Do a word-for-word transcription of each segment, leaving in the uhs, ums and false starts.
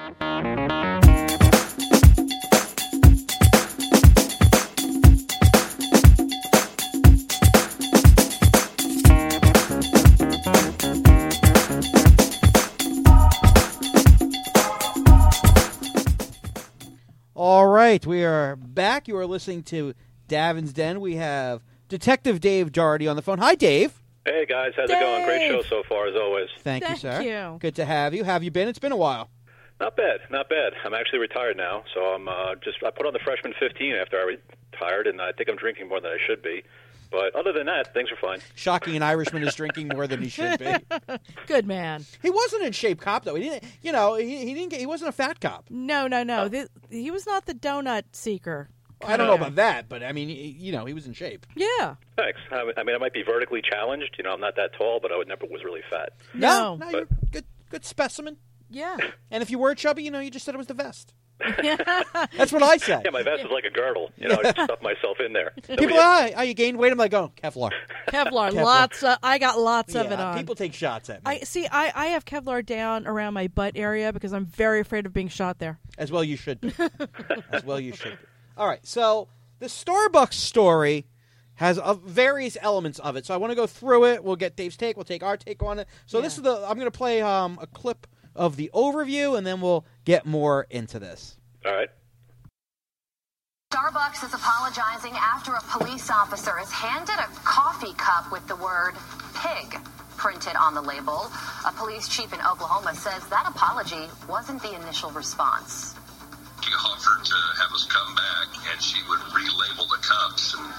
All right, we are back. You are listening to Davin's Den. We have Detective Dave Doherty on the phone. Hi, Dave. Hey, guys. How's Dave. it going? Great show so far, as always. Thank, Thank you, sir. you. Good to have you. How have you been? It's been a while. Not bad. Not bad. I'm actually retired now, so I'm uh, just. I put on the freshman fifteen after I retired, and I think I'm drinking more than I should be. But other than that, things are fine. Shocking, an Irishman is drinking more than he should be. Good man. He wasn't in shape cop though. He didn't. You know, he, he didn't. Get, he wasn't a fat cop. No, no, no. Th- he was not the donut seeker. I don't know about that, but I mean, he, you know, he was in shape. Yeah. Thanks. I mean, I might be vertically challenged. You know, I'm not that tall, but I would never was really fat. No. no, But- you're good. Good specimen. Yeah. And if you were chubby, you know, you just said it was the vest. That's what I said. Yeah, my vest is like a girdle. You know, I just stuff myself in there. People, ah, oh, you gained weight. I'm like, oh, Kevlar. Kevlar. Kevlar. Lots. Of, I got lots of Yeah, it on. people take shots at me. I see. I, I have Kevlar down around my butt area because I'm very afraid of being shot there. As well you should be. As well you should be. All right, so the Starbucks story has uh, various elements of it. So I want to go through it. We'll get Dave's take. We'll take our take on it. So Yeah. this is the. I'm going to play um, a clip of the overview, and then we'll get more into this. All right. Starbucks is apologizing after a police officer has handed a coffee cup with the word pig printed on the label. A police chief in Oklahoma says that apology wasn't the initial response. She offered to have us come back and she would relabel the cups. And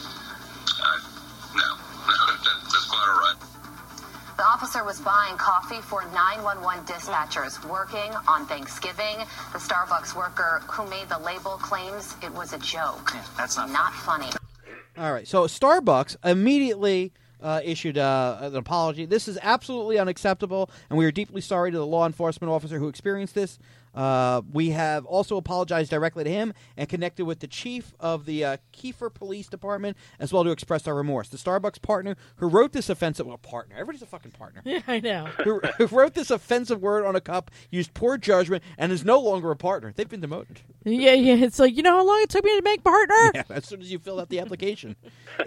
I, no, that, that's quite all right. The officer was buying coffee for nine one one dispatchers working on Thanksgiving. The Starbucks worker who made the label claims it was a joke. Yeah, that's not Not funny. All right, so Starbucks immediately uh, issued uh, an apology. This is absolutely unacceptable, and we are deeply sorry to the law enforcement officer who experienced this. Uh, we have also apologized directly to him and connected with the chief of the uh, Kiefer Police Department as well to express our remorse. The Starbucks partner who wrote this offensive well, partner. Everybody's a fucking partner. Yeah, I know. who, who wrote this offensive word on a cup, used poor judgment, and is no longer a partner. They've been demoted. Yeah, yeah. It's like, you know how long it took me to make partner? Yeah, as soon as you fill out the application.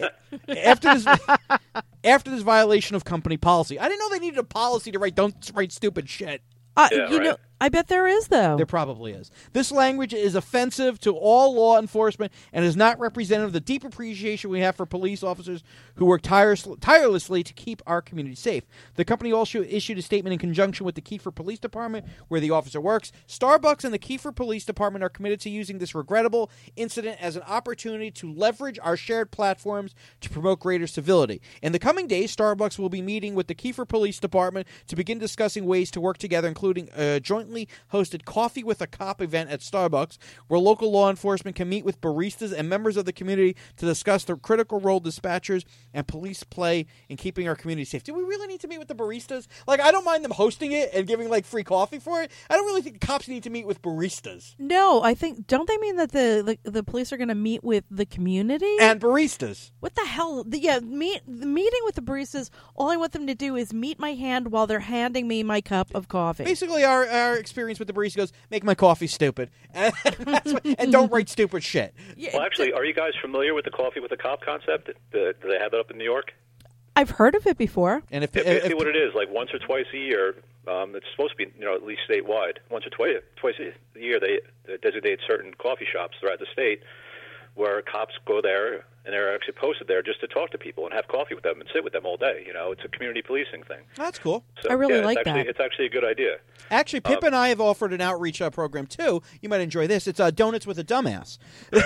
after this, after this violation of company policy, I didn't know they needed a policy to write don't write stupid shit. Uh, Yeah, you right. know, I bet there is though. There probably is. This language is offensive to all law enforcement and is not representative of the deep appreciation we have for police officers who work tires- tirelessly to keep our community safe. The company also issued a statement in conjunction with the Kiefer Police Department, where the officer works. Starbucks and the Kiefer Police Department are committed to using this regrettable incident as an opportunity to leverage our shared platforms to promote greater civility. In the coming days, Starbucks will be meeting with the Kiefer Police Department to begin discussing ways to work together, including a jointly hosted Coffee with a Cop event at Starbucks, where local law enforcement can meet with baristas and members of the community to discuss the critical role dispatchers and police play in keeping our community safe. Do we really need to meet with the baristas? Like, I don't mind them hosting it and giving, like, free coffee for it. I don't really think cops need to meet with baristas. No, I think, don't they mean that the the, the police are going to meet with the community? And baristas. What the hell? The, yeah, meet, the meeting with the baristas, all I want them to do is meet my hand while they're handing me my cup of coffee. Basically, our, our experience with the barista goes, make my coffee stupid. And, that's what, and don't write stupid shit. Yeah, Well, actually, are you guys familiar with the coffee with the cop concept? Do do they have it up in New York? I've heard of it before. And if, Yeah, if, basically, if what it is, like once or twice a year, um, it's supposed to be, you know, at least statewide. Once or twice, twice a year, they, they designate certain coffee shops throughout the state where cops go there and they're actually posted there just to talk to people and have coffee with them and sit with them all day. You know, it's a community policing thing. that's cool. So, I really yeah, like it's actually, that. It's actually a good idea. Actually, Pip and I have offered an outreach uh, program too. You might enjoy this. It's uh, Donuts with a Dumbass.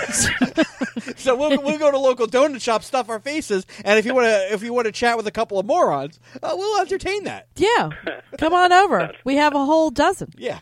So we'll we'll go to local donut shops, stuff our faces, and if you want to if you want to chat with a couple of morons, uh, we'll entertain that. Yeah. Come on over. We have a whole dozen. Yeah,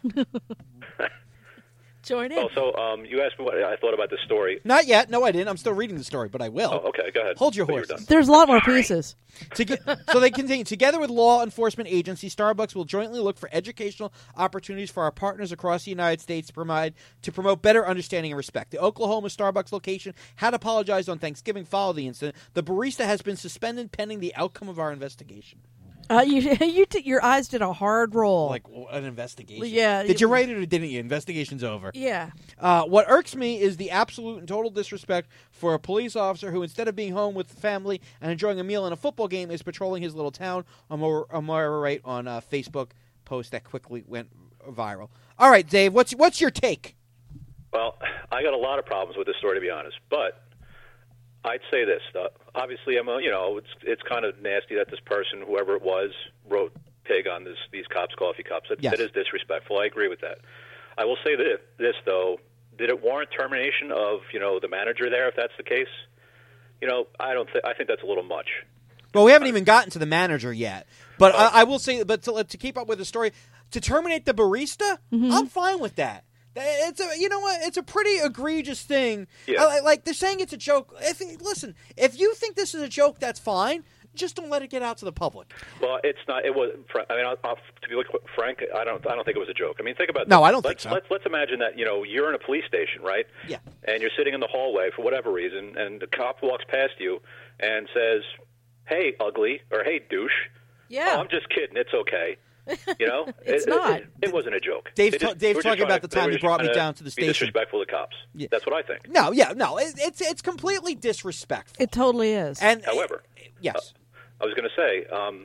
Join in. Also, um, you asked me what I thought about this story. not yet. No, I didn't. I'm still reading the story, but I will. Oh, okay, go ahead. Hold your But you're horses. done. There's a lot more pieces. To get, so they continue. Together with law enforcement agencies, Starbucks will jointly look for educational opportunities for our partners across the United States to provide to promote better understanding and respect. The Oklahoma Starbucks location had apologized on Thanksgiving following the incident. The barista has been suspended pending the outcome of our investigation. Uh, you, you, t- your eyes did a hard roll. Like an investigation. Yeah. Did you write it or didn't you? Investigation's over. Yeah. Uh, what irks me is the absolute and total disrespect for a police officer who, instead of being home with the family and enjoying a meal and a football game, is patrolling his little town. Amara Wright on a Facebook post that quickly went viral. All right, Dave, what's what's your take? Well, I got a lot of problems with this story, to be honest, but I'd say this. Uh, obviously, I'm a, you know, it's it's kind of nasty that this person, whoever it was, wrote pig on this these cops' coffee cups. That, yes. that is disrespectful. I agree with that. I will say this, this, though. Did it warrant termination of, you know, the manager there, if that's the case? You know, I don't think I think that's a little much. Well, we haven't even gotten to the manager yet. But I, I will say, but to, to keep up with the story, to terminate the barista, mm-hmm. I'm fine with that. It's a, you know what? It's a pretty egregious thing. Yeah. I, like they're saying it's a joke. If listen, if you think this is a joke, that's fine. Just don't let it get out to the public. Well, it's not. It was. I mean, I'll, I'll, to be frank, I don't. I don't think it was a joke. I mean, think about. No, this. I don't let's, think so. Let's let's imagine that you know you're in a police station, right? Yeah. And you're sitting in the hallway for whatever reason, and the cop walks past you and says, "Hey, ugly," or "Hey, douche." Yeah. Oh, I'm just kidding. It's okay. You know, it's it, not. It, it, it wasn't a joke. Dave's, just, Dave's talking about to, the time he brought me down to the be station. Disrespectful to cops. Yeah. That's what I think. No, yeah, no, it, it's it's completely disrespectful. It totally is. And however, yes, uh, I was going to say um,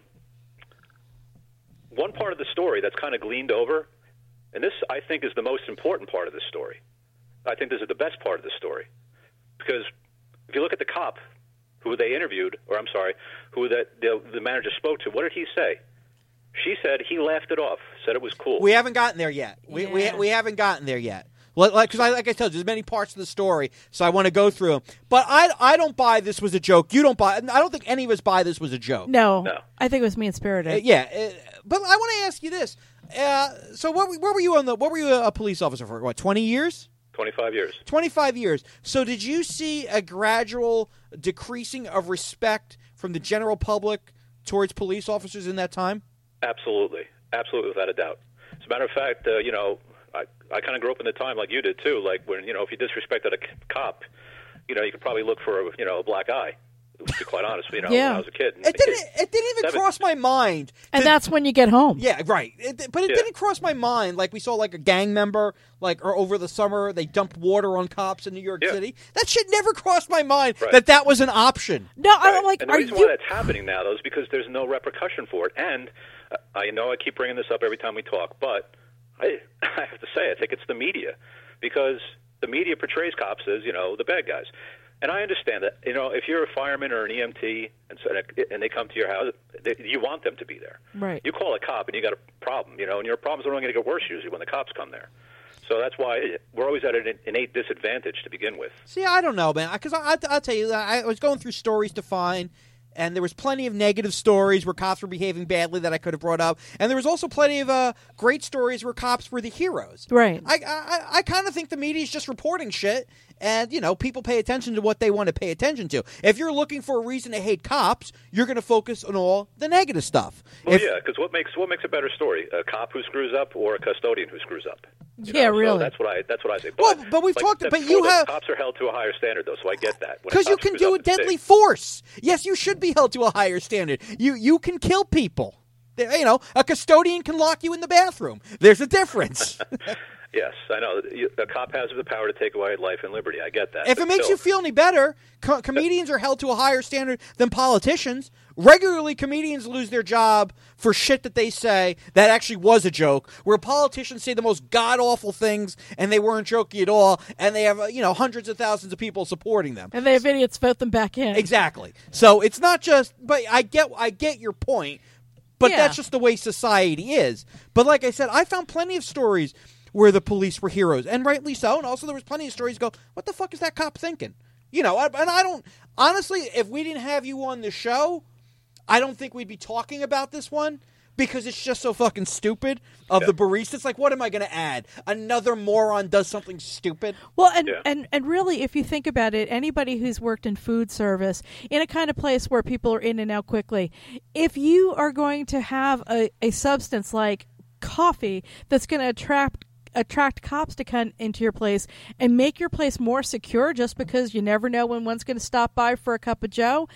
one part of the story that's kind of gleaned over, and this I think is the most important part of this story. I think this is the best part of the story because if you look at the cop who they interviewed, or I'm sorry, who that the, the manager spoke to, what did he say? She said he laughed it off, said it was cool. We haven't gotten there yet. We Yeah. we, we haven't gotten there yet. Like, because I, like I told you, there's many parts of the story, so I want to go through them. But I, I don't buy this was a joke. You don't buy. I don't think any of us buy this was a joke. no, No. I think it was mean spirited. Uh, yeah, uh, but I want to ask you this. Uh, so, what where were you on the? What were you a police officer for? What, twenty years? twenty-five years. twenty-five years. So, did you see a gradual decreasing of respect from the general public towards police officers in that time? Absolutely. Absolutely, without a doubt. As a matter of fact, uh, you know, I, I kind of grew up in the time like you did, too. Like, when, you know, if you disrespected a c- cop, you know, you could probably look for, a, you know, a black eye, to be quite honest, you know, Yeah. when I was a kid. It didn't. It didn't even Seven- cross my mind. And to- that's when you get home. Yeah, right. It, but it Yeah. didn't cross my mind. Like we saw, like a gang member, like or over the summer, they dumped water on cops in New York Yeah. City. That shit never crossed my mind Right. that that was an option. No, Right. I'm like, and the are reason you? why that's happening now, though, is because there's no repercussion for it. And uh, I know I keep bringing this up every time we talk, but I, I have to say, I think it's the media, because the media portrays cops as, you know, the bad guys. And I understand that, you know, if you're a fireman or an E M T and so, and they come to your house, they, you want them to be there. Right. You call a cop and you got a problem, you know, and your problems are only going to get worse usually when the cops come there. So that's why we're always at an innate disadvantage to begin with. See, I don't know, man. Because I, I, I'll tell you, I was going through stories to find, and there was plenty of negative stories where cops were behaving badly that I could have brought up, and there was also plenty of uh, great stories where cops were the heroes. Right. I I, I kind of think the media is just reporting shit, and you know people pay attention to what they want to pay attention to. If you're looking for a reason to hate cops, you're going to focus on all the negative stuff. Well, If- yeah, because what makes what makes a better story? A cop who screws up or a custodian who screws up? You Yeah, know, so really. that's what I that's what I say. Well, But, but we've like talked- I said but before, you the have- cops are held to a higher standard, though, so I get that. When a Because you cop can screws do up, a it's deadly big. force. Yes, you should be held to a higher standard. You you can kill people. There- You know, a custodian can lock you in the bathroom. There's a difference. Yes, I know. You- A cop has the power to take away life and liberty. I get that. If But it makes still, you feel any better, co- comedians are held to a higher standard than politicians. Regularly, comedians lose their job for shit that they say that actually was a joke, where politicians say the most god-awful things and they weren't joking at all, and they have, uh, you know, hundreds of thousands of people supporting them. And they have idiots vote them back in. Exactly. So it's not just, but I get, I get your point, but Yeah. that's just the way society is. But like I said, I found plenty of stories where the police were heroes, and rightly so. And also there was plenty of stories go, what the fuck is that cop thinking? You know, I, and I don't, honestly, if we didn't have you on the show, I don't think we'd be talking about this one. Because it's just so fucking stupid of Yeah. the barista. It's like, what am I going to add? Another moron does something stupid? Well, and, Yeah. and, and really, if you think about it, anybody who's worked in food service, in a kind of place where people are in and out quickly, if you are going to have a, a substance like coffee that's going to attract attract cops to come into your place and make your place more secure just because you never know when one's going to stop by for a cup of joe,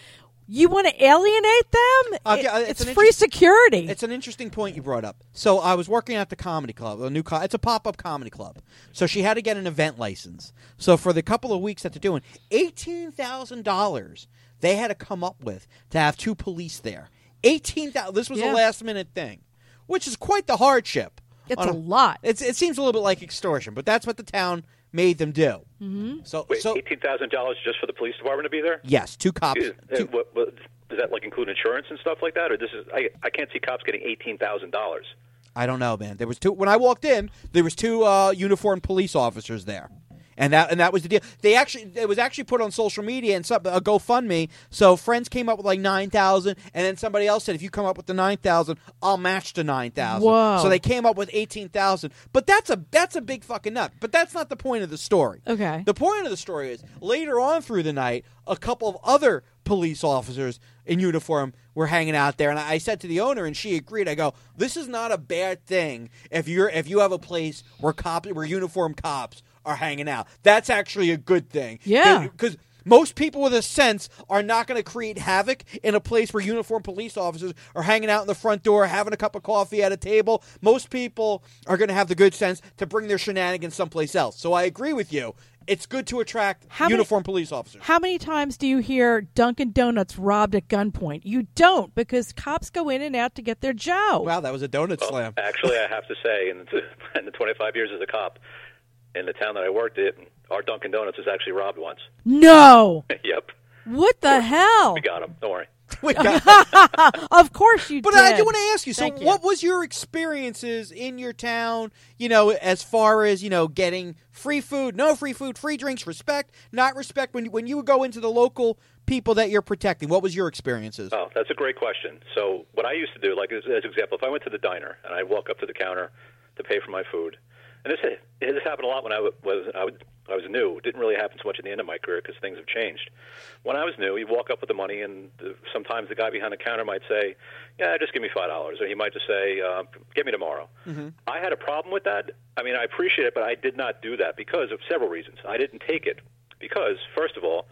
You want to alienate them? Okay, It- uh, it's it's an free interest- security. It's an interesting point you brought up. So I was working at the comedy club, a new co- it's a pop-up comedy club. So she had to get an event license. So for the couple of weeks that they're doing, eighteen thousand dollars they had to come up with to have two police there. eighteen thousand dollars. This was Yeah. a last-minute thing, which is quite the hardship. It's on a lot. It's, it seems a little bit like extortion, but that's what the town made them do. Mm-hmm. So, Wait, so eighteen thousand dollars just for the police department to be there? yes, two cops. Is, uh, Two, what, what, does that like include insurance and stuff like that, or this is? I I can't see cops getting eighteen thousand dollars. I don't know, man. There was two when I walked in. There was two uh, uniformed police officers there, and that and that was the deal. They actually it was actually put on social media and some a GoFundMe. So friends came up with like nine thousand, and then somebody else said, "If you come up with the nine thousand, I'll match the nine thousand." Whoa. So they came up with eighteen thousand. But that's a that's a big fucking nut. But that's not the point of the story. Okay. The point of the story is later on through the night, a couple of other police officers in uniform were hanging out there, and I said to the owner, and she agreed. I go, "This is not a bad thing if you're if you have a place where cops, where uniformed cops are hanging out. That's actually a good thing." Yeah. because most people with a sense are not going to create havoc in a place where uniformed police officers are hanging out in the front door, having a cup of coffee at a table. Most people are going to have the good sense to bring their shenanigans someplace else. So I agree with you. It's good to attract How many- uniformed police officers. How many times do you hear Dunkin' Donuts robbed at gunpoint? You don't, because cops go in and out to get their joe. Wow, that was a donut Well, slam. actually, I have to say, in the, in the twenty-five years as a cop, in the town that I worked in, our Dunkin' Donuts was actually robbed once. No. Yep, What the hell? we got him. Don't worry. We got- Of course you but did. I do want to ask you. So, Thank you. what was your experiences in your town? You know, as far as you know, getting free food, no free food, free drinks, respect, not respect. When when you would go into the local people that you're protecting, what was your experiences? Oh, that's a great question. So what I used to do, like as, as an example, if I went to the diner and I walk up to the counter to pay for my food, and this this happened a lot when I w- was I, would, I was new. It didn't really happen so much at the end of my career because things have changed. When I was new, you walk up with the money, and the, sometimes the guy behind the counter might say, "Yeah, just give me five dollars," or he might just say, uh, "Get me tomorrow." Mm-hmm. I had a problem with that. I mean, I appreciate it, but I did not do that because of several reasons. I didn't take it because, first of all,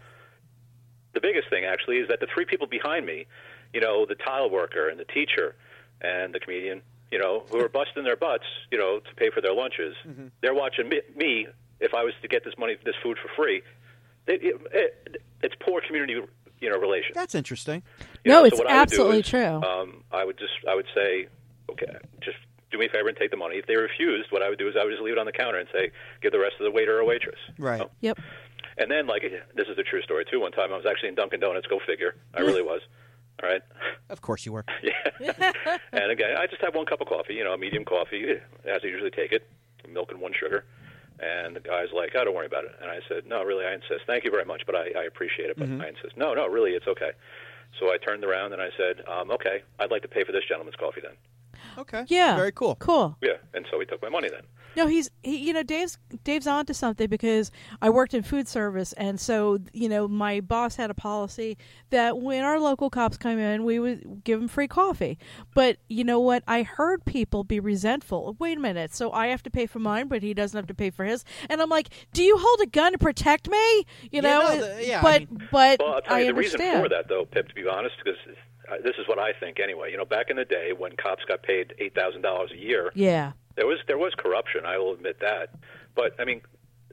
the biggest thing actually is that the three people behind me, you know, the tile worker and the teacher and the comedian, you know, who are busting their butts, you know, to pay for their lunches, mm-hmm. they're watching me, me. If I was to get this money, this food for free, they, it, it, it's poor community, you know, relations. That's interesting. You No, know, it's so what I would do absolutely is, true. Um, I would just, I would say, okay, just do me a favor and take the money. If they refused, what I would do is I would just leave it on the counter and say, give the rest to the waiter or waitress. Right. So, Yep. and then, like, this is a true story too. One time I was actually in Dunkin' Donuts. Go figure. I really was. All right. Of course you were. Yeah. And again, I just have one cup of coffee, you know, a medium coffee, as I usually take it, milk and one sugar. And the guy's like, "Oh, don't worry about it." And I said, "No, really, I insist. Thank you very much, but I, I appreciate it, but mm-hmm. I insist." "No, no, really, it's okay." So I turned around and I said, um, "Okay, I'd like to pay for this gentleman's coffee then." Okay. Yeah. Very cool. Cool. Yeah, and so he took my money then. No, he's he, you know Dave's Dave's onto something because I worked in food service, and so you know my boss had a policy that when our local cops come in, we would give them free coffee. But you know what? I heard people be resentful. Wait a minute, so I have to pay for mine, but he doesn't have to pay for his. And I'm like, do you hold a gun to protect me? You Yeah, know, no, the- yeah, I but mean- but Well, I'll tell I you the understand. reason for that, though, Pip, to be honest, because uh, this is what I think anyway. You know, back in the day when cops got paid eight thousand dollars a year, Yeah. there was there was corruption. I will admit that. But I mean,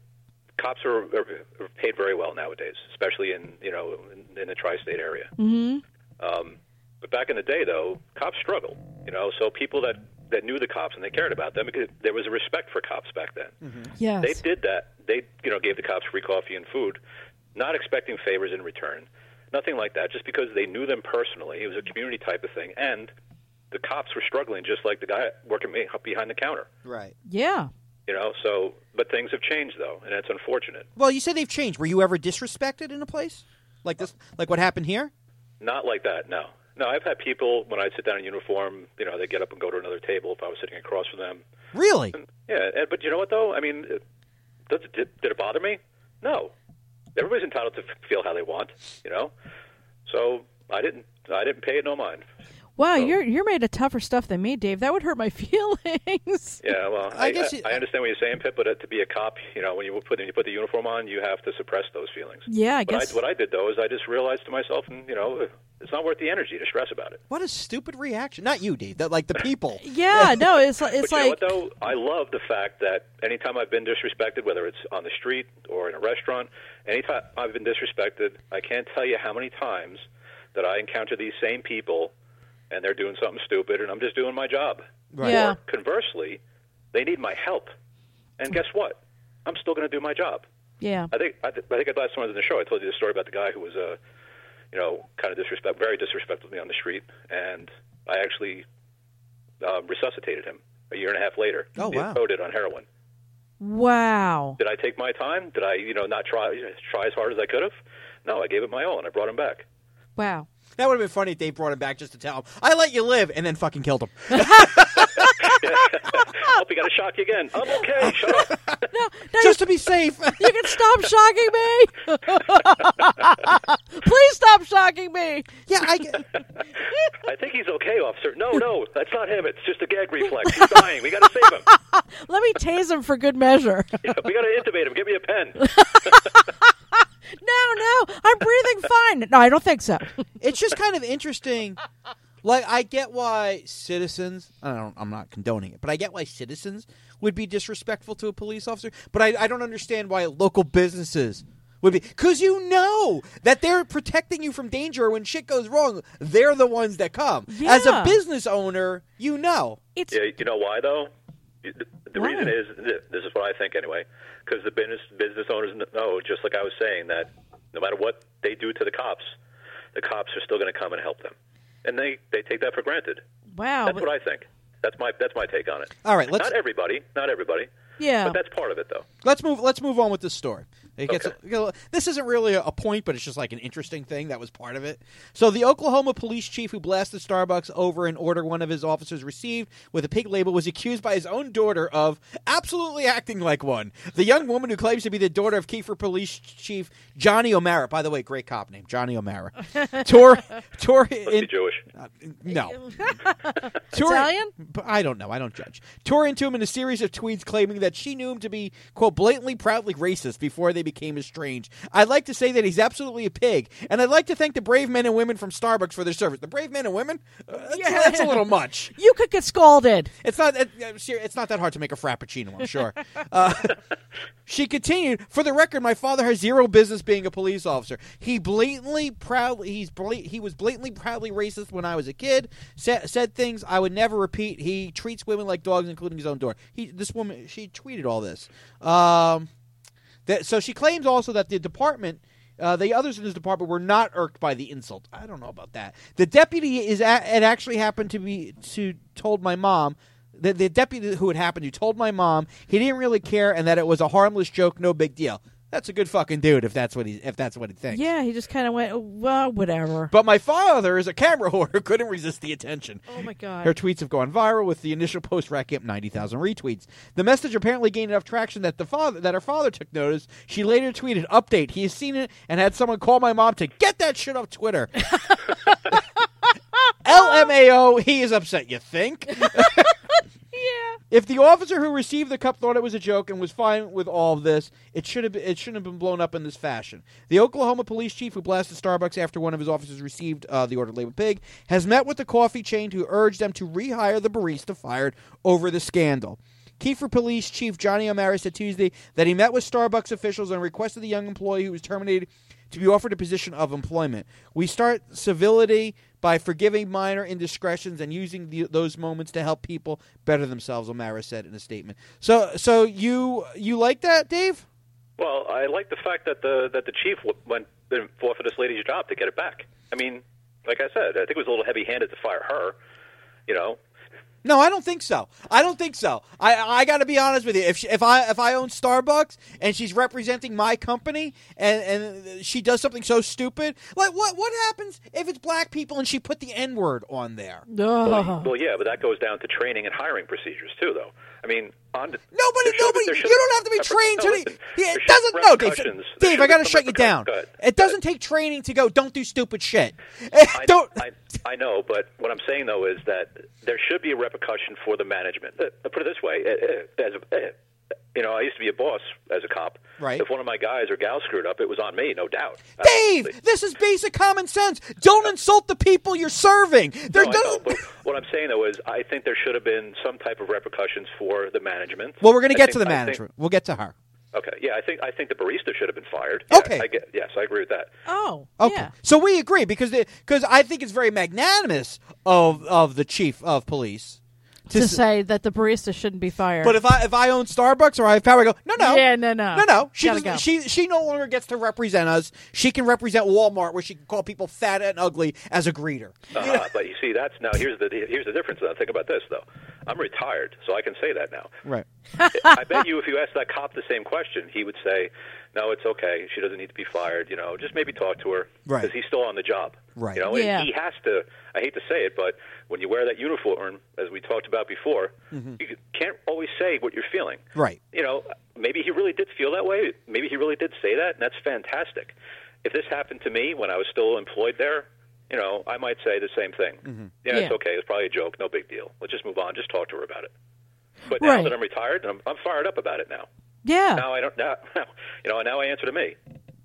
cops are, are, are paid very well nowadays, especially in you know in, in the tri-state area. Mm-hmm. Um, but back in the day, though, cops struggled. You know, so people that, that knew the cops and they cared about them, because there was a respect for cops back then. Mm-hmm. Yes. They did that. They you know gave the cops free coffee and food, not expecting favors in return, nothing like that. Just because they knew them personally, it was a community type of thing, and the cops were struggling just like the guy working me up behind the counter. Right. Yeah. You know, so but things have changed though, and it's unfortunate. Well, you said they've changed. Were you ever disrespected in a place like this, like what happened here? Not like that, no. No, I've had people, when I'd sit down in uniform, you know, they get up and go to another table if I was sitting across from them. Really? And, yeah, and, but you know what, though? I mean, it, does it, did, did it bother me? No. Everybody's entitled to f- feel how they want, you know? So I didn't I didn't pay it no mind. Wow, So- you're you're made of tougher stuff than me, Dave. That would hurt my feelings. Yeah, well, I I, guess I, you- I understand what you're saying, Pip, but uh, to be a cop, you know, when you put when you put the uniform on, you have to suppress those feelings. Yeah, I But guess. I, what I did though is I just realized to myself, and you know, it's not worth the energy to stress about it. What a stupid reaction. Not you, Dave. That, like the people. Yeah, no, it's like it's But you like know what, though? I love the fact that anytime I've been disrespected, whether it's on the street or in a restaurant, anytime I've been disrespected, I can't tell you how many times that I encounter these same people, and they're doing something stupid, and I'm just doing my job. Right. Yeah. Or conversely, they need my help, and guess what? I'm still going to do my job. yeah. I think I, th- I think last time I was in the show, I told you the story about the guy who was, uh, you know, kind of disrespect, very disrespectful to me on the street, and I actually uh, resuscitated him a year and a half later. Oh, He wow. had coded on heroin. Wow. Did I take my time? Did I, you know, not try try as hard as I could have? No, I gave it my all, and I brought him back. Wow. That would have been funny if Dave brought him back just to tell him, I let you live, and then fucking killed him. Hope he got to shock you again. I'm okay. Shut up. No, no, Just to be safe. you can stop shocking me. Please stop shocking me. yeah, I get... I think he's okay, officer. No, no, that's not him. It's just a gag reflex. He's dying. We got to save him. Let me tase him for good measure. Yeah, we got to intubate him. Give me a pen. No, no, I'm breathing fine. No, I don't think so. It's just kind of interesting. Like, I get why citizens, I don't, I'm not condoning it, but I get why citizens would be disrespectful to a police officer, but I, I don't understand why local businesses would be. Because you know that they're protecting you from danger. When shit goes wrong, they're the ones that come. As a Yeah. business owner, you know. It's Yeah, you know why though? The, the Why? reason is this is what I think anyway, because the business business owners know, just like I was saying, that no matter what they do to the cops, the cops are still going to come and help them, and they, they take that for granted. wow. That's but- what I think. That's my that's my take on it. All right, let's Not everybody, not everybody, yeah. but that's part of it though. let's move. Let's move on with this story. It gets Okay. you know, this isn't really a, a point, but it's just like an interesting thing that was part of it. So the Oklahoma police chief who blasted Starbucks over an order one of his officers received with a pig label was accused by his own daughter of absolutely acting like one. The young woman who claims to be the daughter of Kiefer Police Chief Johnny O'Mara, by the way, great cop name, Johnny O'Mara, tore tore Must in, be Jewish. uh, no. Tore- Italian? But I don't know. I don't judge. Tore into him in a series of tweets claiming that she knew him to be, quote, blatantly, proudly racist before they became estranged. I'd like to say that he's absolutely a pig, and I'd like to thank the brave men and women from Starbucks for their service. The brave men and women? Uh, that's, Yeah. that's a little much. You could get scalded. It's not. It, uh, ser- it's not that hard to make a frappuccino. I'm sure. Uh, she continued. For the record, my father has zero business being a police officer. He blatantly proudly. He's bla- he was blatantly proudly racist when I was a kid. Sa- said things I would never repeat. He treats women like dogs, including his own daughter. He. This woman. She tweeted all this. Um, that so she claims also that the department. Uh, the others in his department were not irked by the insult. I don't know about that. The deputy is. A- it actually happened to be to told my mom. The, the deputy who it happened to told my mom he didn't really care and that it was a harmless joke, no big deal. That's a good fucking dude if that's what he if that's what he thinks. Yeah, he just kind of went, well, whatever. But my father is a camera whore who couldn't resist the attention. Oh my god. Her tweets have gone viral with the initial post racking up ninety thousand retweets. The message apparently gained enough traction that the father that her father took notice. She later tweeted, "Update: He has seen it and had someone call my mom to get that shit off Twitter." L M A O. He is upset. You think? Yeah. If the officer who received the cup thought it was a joke and was fine with all of this, it should have been, it shouldn't have been blown up in this fashion. The Oklahoma police chief who blasted Starbucks after one of his officers received uh, the order labeled pig has met with the coffee chain who urged them to rehire the barista fired over the scandal. Kiefer Police Chief Johnny O'Mara said Tuesday that he met with Starbucks officials and requested the young employee who was terminated to be offered a position of employment. We start civility by forgiving minor indiscretions and using the, those moments to help people better themselves, O'Mara said in a statement. So, so you you like that, Dave? Well, I like the fact that the that the chief w- went and fought for this lady's job to get it back. I mean, like I said, I think it was a little heavy-handed to fire her. You know, No, I don't think so. I don't think so. I I got to be honest with you. If she, if I if I own Starbucks and she's representing my company and, and she does something so stupid, like what what happens if it's black people and she put the N-word on there? well, Ugh. well, yeah, but that goes down to training and hiring procedures too, though. I mean, on the, Nobody, there should- nobody. there You should- don't have to be no, trained to. no, The, listen, yeah, there it should doesn't. be No, Dave. repercussions. There Dave, should I be got to some shut you down. repercussions. Go ahead. It doesn't take training to go. Don't do stupid shit. I, don't. I, I know, but what I'm saying though is that there should be a repercussion for the management. Uh, put it this way: uh, uh, as a, uh, you know, I used to be a boss as a cop. Right. If one of my guys or gals screwed up, it was on me, no doubt. Dave, Absolutely. this is basic common sense. Don't insult the people you're serving. There No, I know, doesn't. but what I'm saying though is, I think there should have been some type of repercussions for the management. Well, we're going to I get to think- the I think- management. We'll get to her. Okay, yeah, I think I think the barista should have been fired. Yeah, Okay. I get, yes, I agree with that. Oh, Okay, yeah. so we agree because because I think it's very magnanimous of of the chief of police To s- say that the barista shouldn't be fired. But if I if I own Starbucks or I have power, I go no no Yeah, no, no. no no. She Gotta doesn't- go. she she no longer gets to represent us. She can represent Walmart, where she can call people fat and ugly as a greeter. Uh-huh, but you see, that's now here's the here's the difference. Though. Think about this though. I'm retired, so I can say that now. Right. I bet you if you asked that cop the same question, he would say, "No, it's okay. She doesn't need to be fired. You know, just maybe talk to her Right. because he's still on the job. Right. You know, Yeah. and he has to. I hate to say it, but when you wear that uniform, as we talked about before, you can't always say what you're feeling. Right. You know, maybe he really did feel that way. Maybe he really did say that, and that's fantastic. If this happened to me when I was still employed there, you know, I might say the same thing. Mm-hmm. Yeah, it's Yeah. okay. It's probably a joke. No big deal. Let's just move on. Just talk to her about it. But now Right. that I'm retired, I'm, I'm fired up about it now. yeah. Now I don't. Now, you know, now I answer to me.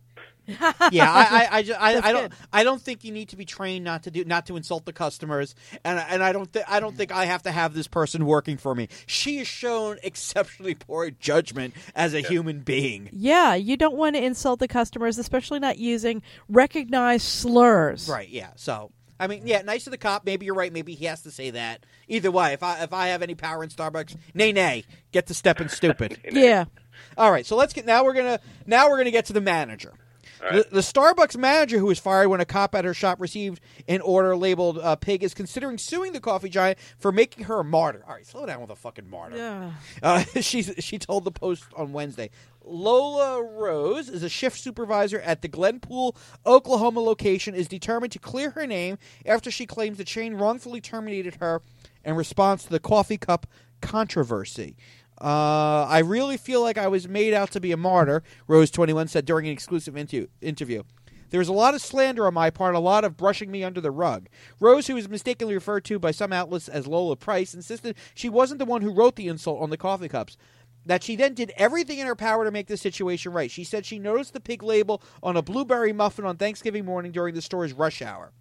Yeah, I, I, I, just, I, That's I don't, good. I don't think you need to be trained not to do, not to insult the customers, and and I don't, th- I don't think I have to have this person working for me. She has shown exceptionally poor judgment as a human being. Yeah, you don't want to insult the customers, especially not using recognized slurs. Right? Yeah. So, I mean, yeah, nice to the cop. Maybe you're right. Maybe he has to say that. Either way, if I if I have any power in Starbucks, nay nay, get to stepping stupid. Yeah. All right, so let's get now we're gonna now we're gonna get to the manager. right. The, the Starbucks manager who was fired when a cop at her shop received an order labeled uh, pig is considering suing the coffee giant for making her a martyr. All right, slow down with a fucking martyr. Yeah. Uh, she's, she told the Post on Wednesday. Lola Rose is a shift supervisor at the Glenpool, Oklahoma location, is determined to clear her name after she claims the chain wrongfully terminated her in response to the coffee cup controversy. Uh, I really feel like I was made out to be a martyr, Rose twenty-one said during an exclusive inter- interview. There was a lot of slander on my part, a lot of brushing me under the rug. Rose, who was mistakenly referred to by some outlets as Lola Price, insisted she wasn't the one who wrote the insult on the coffee cups. That she then did everything in her power to make the situation right. She said she noticed the pig label on a blueberry muffin on Thanksgiving morning during the store's rush hour.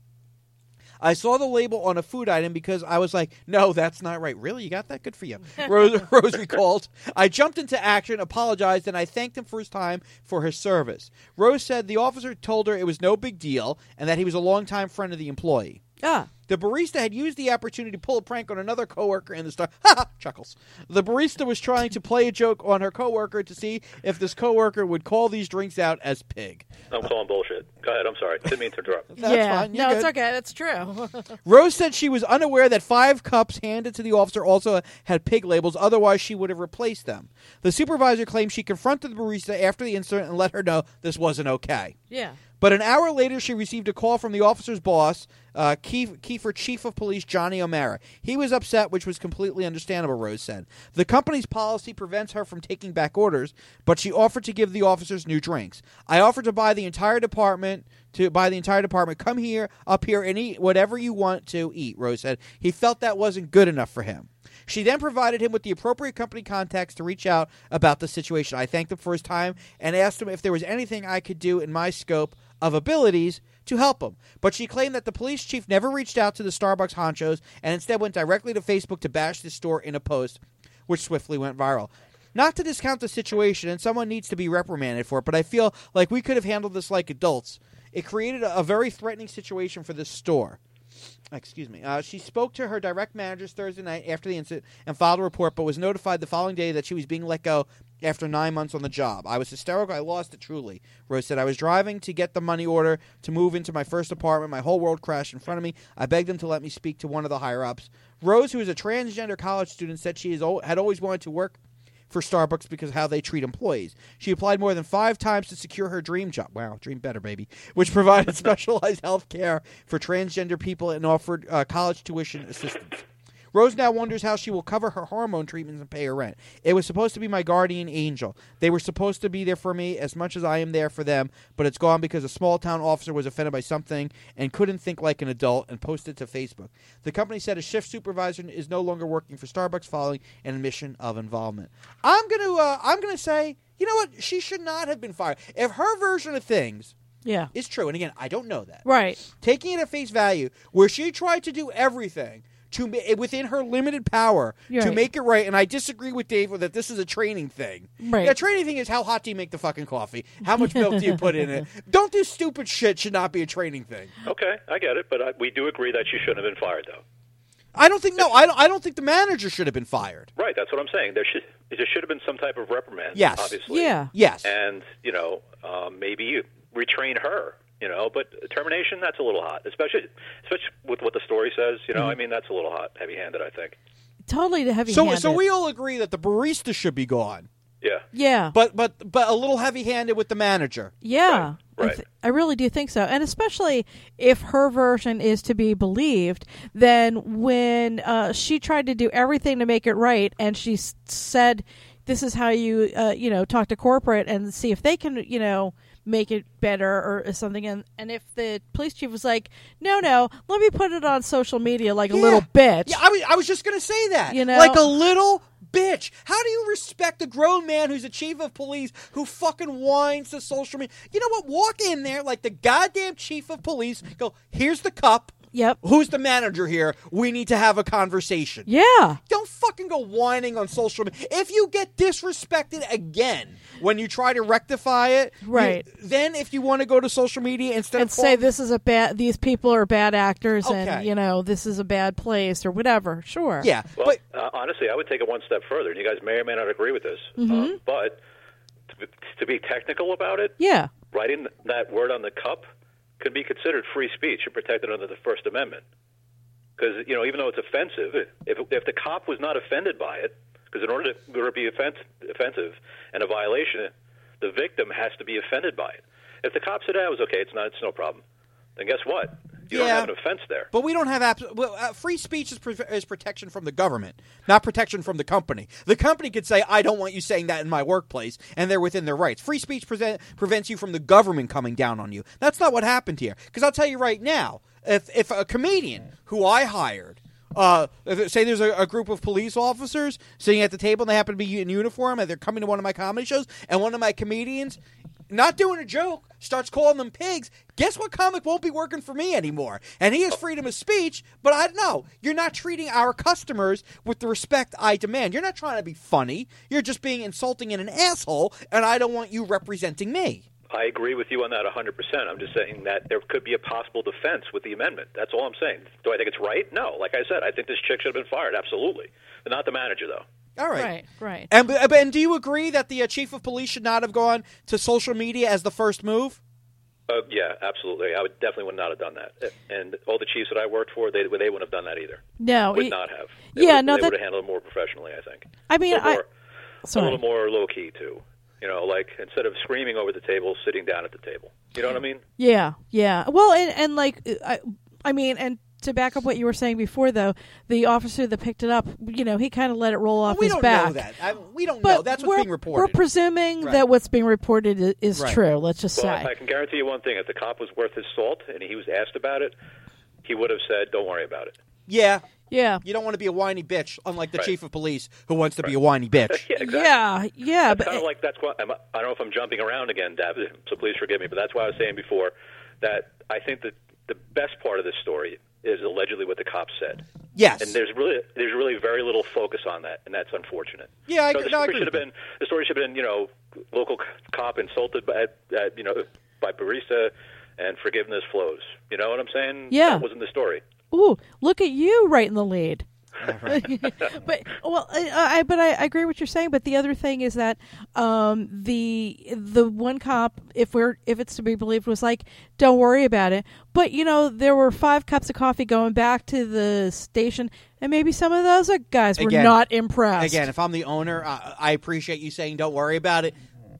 I saw the label on a food item because I was like, no, that's not right. Really? You got that? Good for you. Rose, Rose recalled. I jumped into action, apologized, and I thanked him for his time for his service. Rose said the officer told her it was no big deal and that he was a longtime friend of the employee. Ah. The barista had used the opportunity to pull a prank on another coworker in the store. Ha ha! Chuckles. The barista was trying to play a joke on her coworker to see if this coworker would call these drinks out as pig. I'm calling bullshit. Go ahead. I'm sorry. Didn't mean to interrupt. That's yeah. fine. You're No, it's good. okay. That's true. Rose said she was unaware that five cups handed to the officer also had pig labels, otherwise she would have replaced them. The supervisor claimed she confronted the barista after the incident and let her know this wasn't okay. yeah. But an hour later, she received a call from the officer's boss, uh, Kiefer Chief of Police Johnny O'Mara. He was upset, which was completely understandable, Rose said. The company's policy prevents her from taking back orders, but she offered to give the officers new drinks. I offered to buy the entire department, to buy the entire department. Come here, up here, and eat whatever you want to eat, Rose said. He felt that wasn't good enough for him. She then provided him with the appropriate company contacts to reach out about the situation. I thanked him for his time and asked him if there was anything I could do in my scope of abilities to help him. But she claimed that the police chief never reached out to the Starbucks honchos and instead went directly to Facebook to bash the store in a post, which swiftly went viral. Not to discount the situation, and someone needs to be reprimanded for it, but I feel like we could have handled this like adults. It created a, a very threatening situation for this store. Excuse me. Uh, she spoke to her direct managers Thursday night after the incident and filed a report, but was notified the following day that she was being let go after nine months on the job. I was hysterical. I lost it truly. Rose said, I was driving to get the money order to move into my first apartment. My whole world crashed in front of me. I begged them to let me speak to one of the higher-ups. Rose, who is a transgender college student, said she is, had always wanted to work for Starbucks because of how they treat employees. She applied more than five times to secure her dream job. Wow, dream better, baby. Which provided specialized health care for transgender people and offered uh, college tuition assistance. Rose now wonders how she will cover her hormone treatments and pay her rent. It was supposed to be my guardian angel. They were supposed to be there for me as much as I am there for them, but it's gone because a small-town officer was offended by something and couldn't think like an adult and posted to Facebook. The company said a shift supervisor is no longer working for Starbucks following an admission of involvement. I'm going to uh, I'm going to say, you know what? She should not have been fired. If her version of things Yeah. is true, and again, I don't know that. Right. Taking it at face value, where she tried to do everything to ma- within her limited power You're to right. make it right, and I disagree with Dave that this is a training thing. Right. Yeah, training thing is how hot do you make the fucking coffee? How much milk do you put in it? Don't do stupid shit. Should not be a training thing. Okay, I get it, but I, we do agree that she shouldn't have been fired, though. I don't think no. I don't. I don't think the manager should have been fired. Right, that's what I'm saying. There should there should have been some type of reprimand. Yes. obviously. Yeah. Yes. And you know, um, maybe you retrain her. You know, but termination, that's a little hot, especially especially with what the story says. You know, Mm-hmm. I mean, that's a little hot, heavy-handed, I think. Totally the heavy So handed. so we all agree that the barista should be gone, Yeah. Yeah. but but but a little heavy handed with the manager. Yeah, Right, I, right. th- I really do think so, and especially if her version is to be believed, then when uh, she tried to do everything to make it right, and she s- said, "This is how you, uh, you know, talk to corporate and see if they can, you know, make it better or something," and and if the police chief was like, "No, no, let me put it on social media like a Yeah. little bitch," Yeah, I was I was just gonna say that. You know? like a little bitch. How do you respect a grown man who's a chief of police who fucking whines to social media? You know what? Walk in there like the goddamn chief of police. Go, here's the cup. Yep. Who's the manager here? We need to have a conversation. Yeah. Don't fucking go whining on social media. If you get disrespected again when you try to rectify it, you- Right. then if you want to go to social media instead And of say fall- this is a bad. These people are bad actors, Okay. and you know this is a bad place or whatever. Sure. yeah, Well, but uh, honestly, I would take it one step further, and you guys may or may not agree with this. Mm-hmm. Um, but to be, to be technical about it, Yeah. writing that word on the cup could be considered free speech and protected under the First Amendment. Because, you know, even though it's offensive, if if the cop was not offended by it, because in order to, in order to be offense, offensive and a violation, the victim has to be offended by it. If the cop said, "Ah, it was okay, it's not, it's no problem," then guess what? You don't Yeah. have an offense there. But we don't have abs- well, uh, free speech is, pre- is protection from the government, not protection from the company. The company could say, "I don't want you saying that in my workplace," and they're within their rights. Free speech present- prevents you from the government coming down on you. That's not what happened here. Because I'll tell you right now, if if a comedian who I hired, uh, if- say there's a, a group of police officers sitting at the table and they happen to be in uniform and they're coming to one of my comedy shows, and one of my comedians, not doing a joke, starts calling them pigs, guess what comic won't be working for me anymore? And he has freedom of speech, but I know you're not treating our customers with the respect I demand. You're not trying to be funny. You're just being insulting and an asshole, and I don't want you representing me. I agree with you on that one hundred percent. I'm just saying that there could be a possible defense with the amendment. That's all I'm saying. Do I think it's right? No. Like I said, I think this chick should have been fired, absolutely. But not the manager, though. All right. Right. Right. And, and do you agree that the uh, chief of police should not have gone to social media as the first move? Uh, yeah, absolutely. I would definitely would not have done that. And all the chiefs that I worked for, they they wouldn't have done that either. No. Would it- not have. They yeah. would, No. They That. would have handled it more professionally, I think. I mean, a little I. more, a Sorry. little more low key too. You know, like instead of screaming over the table, sitting down at the table. You know what I mean? Yeah, yeah. Well, and, and like, I, I mean, and to back up what you were saying before, though, the officer that picked it up, you know, he kind of let it roll off we his don't back. know that. I, we don't But know. That's we're, what's being reported. We're presuming Right. that what's being reported is, is Right. true. Let's just Well, say. I can guarantee you one thing: if the cop was worth his salt and he was asked about it, he would have said, "Don't worry about it." yeah. yeah, You don't want to be a whiny bitch, unlike the Right. chief of police who wants to be a whiny bitch. Yeah, exactly. yeah, yeah. It's But kind of like that's what I'm, I don't know if I'm jumping around again, David. So please forgive me, but that's why I was saying before that I think that the best part of this story is allegedly what the cops said, Yes. and there's really there's really very little focus on that, and that's unfortunate. Yeah, I- so the no, I story agree should have with been the story should have been you know local c- cop insulted by uh, you know by barista and forgiveness flows. You know what I'm saying? Yeah. That wasn't the story. ooh, look at you right in the lead. but well, I, I but I, I agree what you're saying. But the other thing is that um, the the one cop, if we're if it's to be believed, was like, "Don't worry about it." But you know, there were five cups of coffee going back to the station, and maybe some of those guys were Again- not impressed. Again, if I'm the owner, I, I appreciate you saying don't worry about it.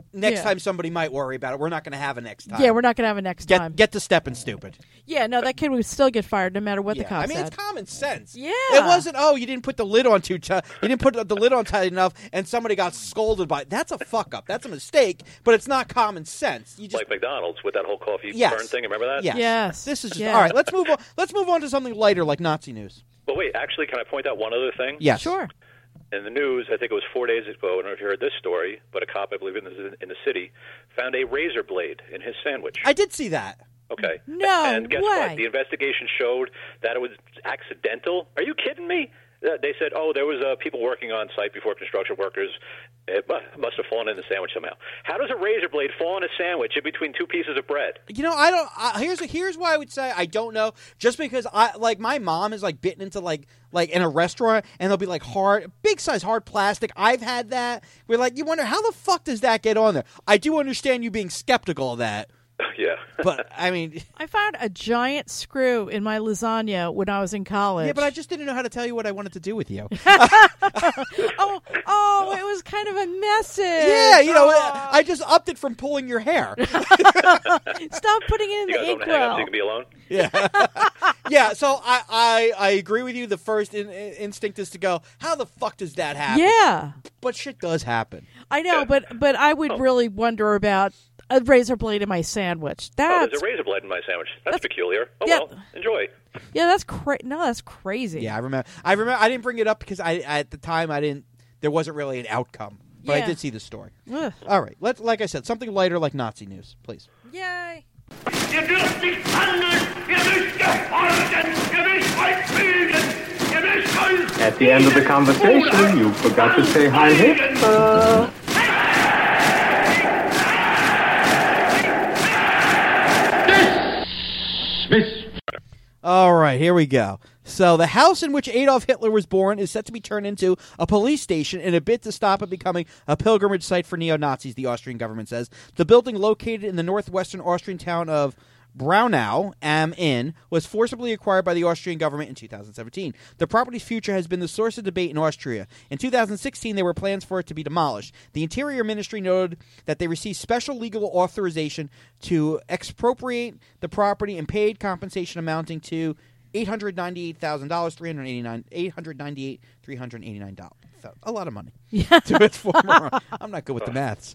next Yeah. time somebody might worry about it. We're not going to have a next time. Yeah, we're not going to have a next get time. get to stepping stupid. Yeah, no, that kid would still get fired no matter what the Yeah, cops I mean, said. it's common sense. Yeah. It wasn't, oh, you didn't put the lid on too tight. You didn't put the lid on tight enough, and somebody got scolded by it. That's a fuck up. That's a mistake, but it's not common sense. You just Like McDonald's with that whole coffee Yes. burn thing. Remember that? yes. Yes. This is just Yeah. all right. Let's move on. Let's move on to something lighter like Nazi news. But wait, actually, can I point out one other thing? Yes. Sure. In the news, I think it was four days ago, I don't know if you heard this story, but a cop, I believe, in the, in the city found a razor blade in his sandwich. I did see that. Okay. No And guess way. what? The investigation showed that it was accidental. Are you kidding me? Uh, they said, oh, there was uh, people working on site before construction workers. It mu- must have fallen in the sandwich somehow. How does a razor blade fall in a sandwich in between two pieces of bread? You know, I don't. Uh, here's here's why I would say I don't know. Just because I like my mom is like bitten into like like in a restaurant and they'll be like hard, big size hard plastic. I've had that. We're like, you wonder how the fuck does that get on there? I do understand you being skeptical of that, Yeah. but I mean, I found a giant screw in my lasagna when I was in college. yeah, but I just didn't know how to tell you what I wanted to do with you. oh, oh, it was kind of a message. Yeah, you know, Oh. I just upped it from pulling your hair. Stop putting it in You the guys want to hang up so inkwell. you can be alone? Yeah, yeah. So I, I, I agree with you. The first in, in- instinct is to go, how the fuck does that happen? Yeah, But shit does happen. I know, Yeah. but but I would really wonder about a razor blade in my sandwich. Oh, That's there's a razor blade in my sandwich. That's, That's- peculiar. Oh, yeah. well, enjoy. yeah, that's cra- no, that's crazy. Yeah, I remember. I remember. I didn't bring it up because I at the time I didn't. There wasn't really an outcome, but I Yeah. did see the story. Ugh. All right, let's. Like I said, something lighter like Nazi news, please. Yay. Ihr dürft nicht handeln, ihr müsst gehorchen, ihr müsst euch fügen, ihr müsst euch... At the end of the conversation, you forgot to say hi, Hitler. All right, here we go. So the house in which Adolf Hitler was born is set to be turned into a police station in a bid to stop it becoming a pilgrimage site for neo-Nazis, the Austrian government says. The building, located in the northwestern Austrian town of Braunau am Inn, was forcibly acquired by the Austrian government in two thousand seventeen. The property's future has been the source of debate in Austria. In two thousand sixteen, there were plans for it to be demolished. The Interior Ministry noted that they received special legal authorization to expropriate the property and paid compensation amounting to eight hundred ninety-eight thousand dollars, three hundred eighty-nine, eight hundred ninety-eight, three hundred eighty-nine dollars. So, a lot of money. Yeah. To its former, I'm not good with the maths.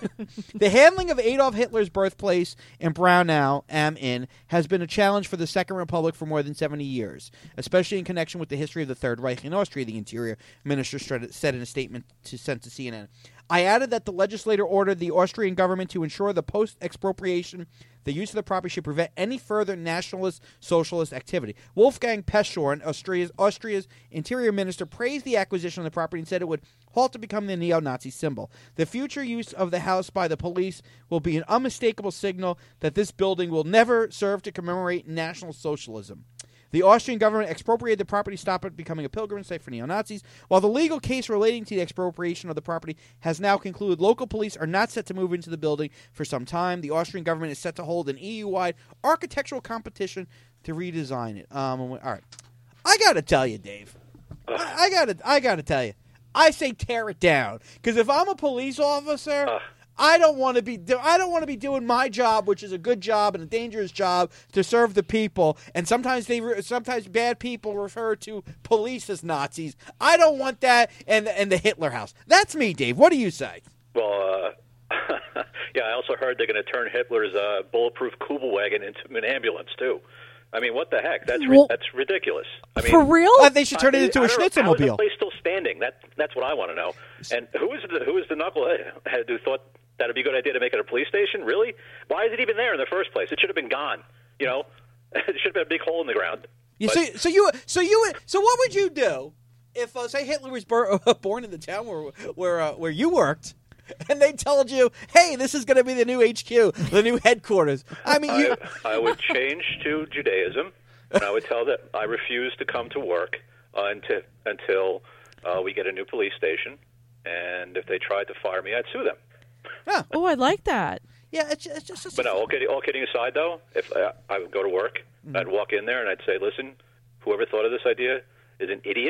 The handling of Adolf Hitler's birthplace in Braunau am Inn has been a challenge for the Second Republic for more than seventy years, especially in connection with the history of the Third Reich in Austria, the Interior Minister said in a statement to sent to C N N. I added that the legislator ordered the Austrian government to ensure the post-expropriation the use of the property should prevent any further nationalist socialist activity. Wolfgang Peschorn, Austria's, Austria's interior minister, praised the acquisition of the property and said it would halt to become the neo-Nazi symbol. The future use of the house by the police will be an unmistakable signal that this building will never serve to commemorate National Socialism. The Austrian government expropriated the property, stop it becoming a pilgrimage site for neo-Nazis. While the legal case relating to the expropriation of the property has now concluded, local police are not set to move into the building for some time. The Austrian government is set to hold an E U-wide architectural competition to redesign it. Um, all right, I got to tell you, Dave. I, I got to. I got to tell you. I say tear it down because if I'm a police officer. Uh. I don't want to be do- I don't want to be doing my job, which is a good job and a dangerous job to serve the people. And sometimes they re- sometimes bad people refer to police as Nazis. I don't want that and and the Hitler House. That's me, Dave. What do you say? Well, uh, yeah, I also heard they're going to turn Hitler's uh, bulletproof Kubelwagen into an ambulance, too. I mean, what the heck? That's ri- Well, that's ridiculous. I mean, For real? Uh, they should turn it into I a don't know, How is the Schnitzermobile. place still standing? That that's what I want to know. And who is the who is the knucklehead who thought that would be a good idea to make it a police station? Really? Why is it even there in the first place? It should have been gone. You know, it should have been a big hole in the ground. You But- so, so you so you so what would you do if uh, say Hitler was bur- born in the town where where uh, where you worked? And they told you, "Hey, this is going to be the new H Q, the new headquarters." I mean, you. I, I would change to Judaism, and I would tell them I refuse to come to work uh, until until uh, we get a new police station. And if they tried to fire me, I'd sue them. Huh. Oh, I like that. Yeah, it's, it's just. It's But no, all kidding, all kidding aside, though, if uh, I would go to work, Mm-hmm. I'd walk in there and I'd say, "Listen, whoever thought of this idea is an idiot,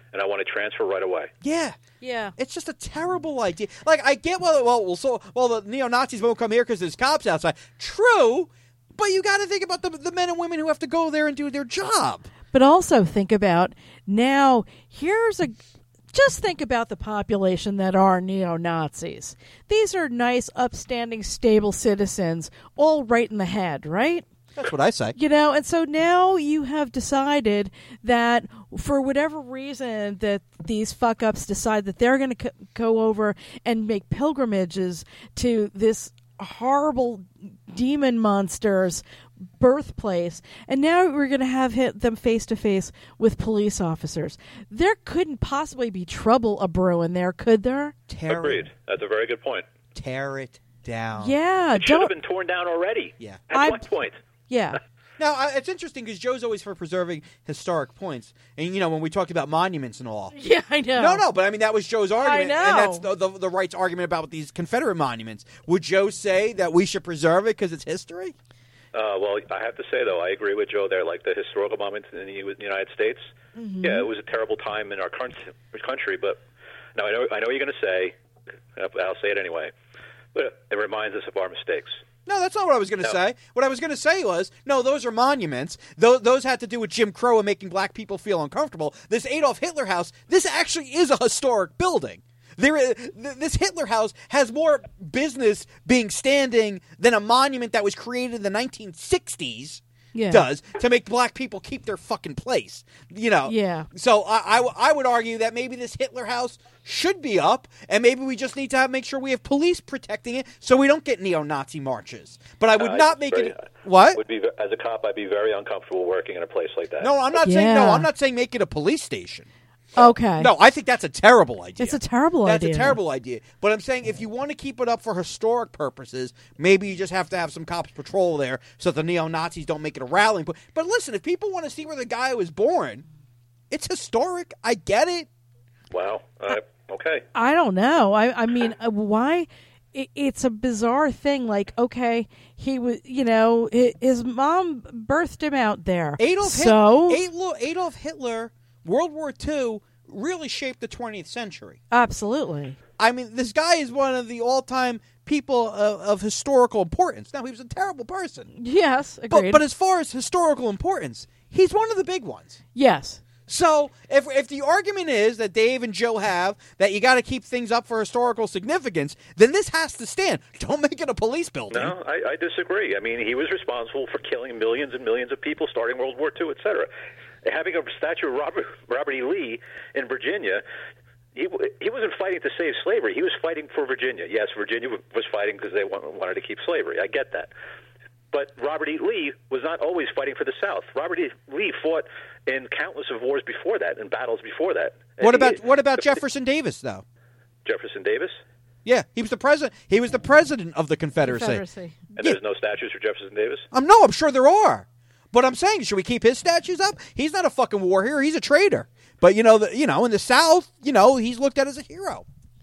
and I want to transfer right away. Yeah. Yeah. It's just a terrible idea. Like, I get, well, well, well, so, well the neo-Nazis won't come here because there's cops outside. True, but you got to think about the, the men and women who have to go there and do their job. But also think about, now, here's a... Just think about the population that are neo-Nazis. These are nice, upstanding, stable citizens, all right in the head, right? That's what I say. You know, and so now you have decided that for whatever reason that these fuck-ups decide that they're going to c- go over and make pilgrimages to this horrible demon monster's birthplace, and now we're going to have hit them face-to-face with police officers. There couldn't possibly be trouble a-brewing there, could there? Tear Agreed. It, That's a very good point. tear it down. Yeah. It should don't, have been torn down already. Yeah. At I- what point? Yeah. Now, I, it's interesting because Joe's always for preserving historic points. And, you know, when we talked about monuments and all. Yeah, I know. No, no, but I mean, that was Joe's argument. know. And that's the, the, the right's argument about these Confederate monuments. Would Joe say that we should preserve it because it's history? Uh, well, I have to say, though, I agree with Joe there. Like the historical monuments in the U- United States, Mm-hmm. yeah, it was a terrible time in our country, country but now I know, I know what you're going to say. I'll say it anyway. But it reminds us of our mistakes. No, that's not what I was going to No. say. What I was going to say was, no, those are monuments. Those, those had to do with Jim Crow and making black people feel uncomfortable. This Adolf Hitler house, this actually is a historic building. There, is, th- this Hitler house has more business being standing than a monument that was created in the nineteen sixties Yeah. does to make black people keep their fucking place. You know. Yeah. So I, I, w- I would argue that maybe this Hitler house should be up, and maybe we just need to have, make sure we have police protecting it so we don't get neo-Nazi marches. But I would Uh, not make very- it. What? Would be as a cop, I'd be very uncomfortable working in a place like that. No, I'm not saying no. Yeah. I'm not saying make it a police station. Okay. No, I think that's a terrible idea. It's a terrible that's idea. That's a terrible idea. But I'm saying if you want to keep it up for historic purposes, maybe you just have to have some cops patrol there so the neo-Nazis don't make it a rallying point. But listen, if people want to see where the guy was born, it's historic. I get it. Wow. Uh, okay. I don't know. I, I mean, uh, why? It, it's a bizarre thing. Like, okay, he was, you know, hi- his mom birthed him out there. Adolf, so Hit- Adolf, Adolf Hitler, World War Two, really shaped the twentieth century. absolutely. I mean, this guy is one of the all-time people of, of historical importance. Now, he was a terrible person. Yes, agreed. But, but as far as historical importance, he's one of the big ones. yes. So if if the argument is that Dave and Joe have that you got to keep things up for historical significance, then this has to stand. Don't make it a police building. No, I, I disagree. I mean, he was responsible for killing millions and millions of people starting World War Two, et cetera. Having a statue of Robert, Robert E. Lee in Virginia, he, he wasn't fighting to save slavery. He was fighting for Virginia. Yes, Virginia was fighting because they wanted to keep slavery. I get that. But Robert E. Lee was not always fighting for the South. Robert E. Lee fought in countless of wars before that, in battles before that. And What he- about what about Jefferson Davis though? Jefferson Davis? Yeah, he was the president. He was the president of the Confederacy. Confederacy. And Yeah. there's no statues for Jefferson Davis? Um, no, I'm sure there are. But I'm saying, should we keep his statues up? He's not a fucking war hero. He's a traitor. But you know, the, you know, in the South, you know, he's looked at as a hero.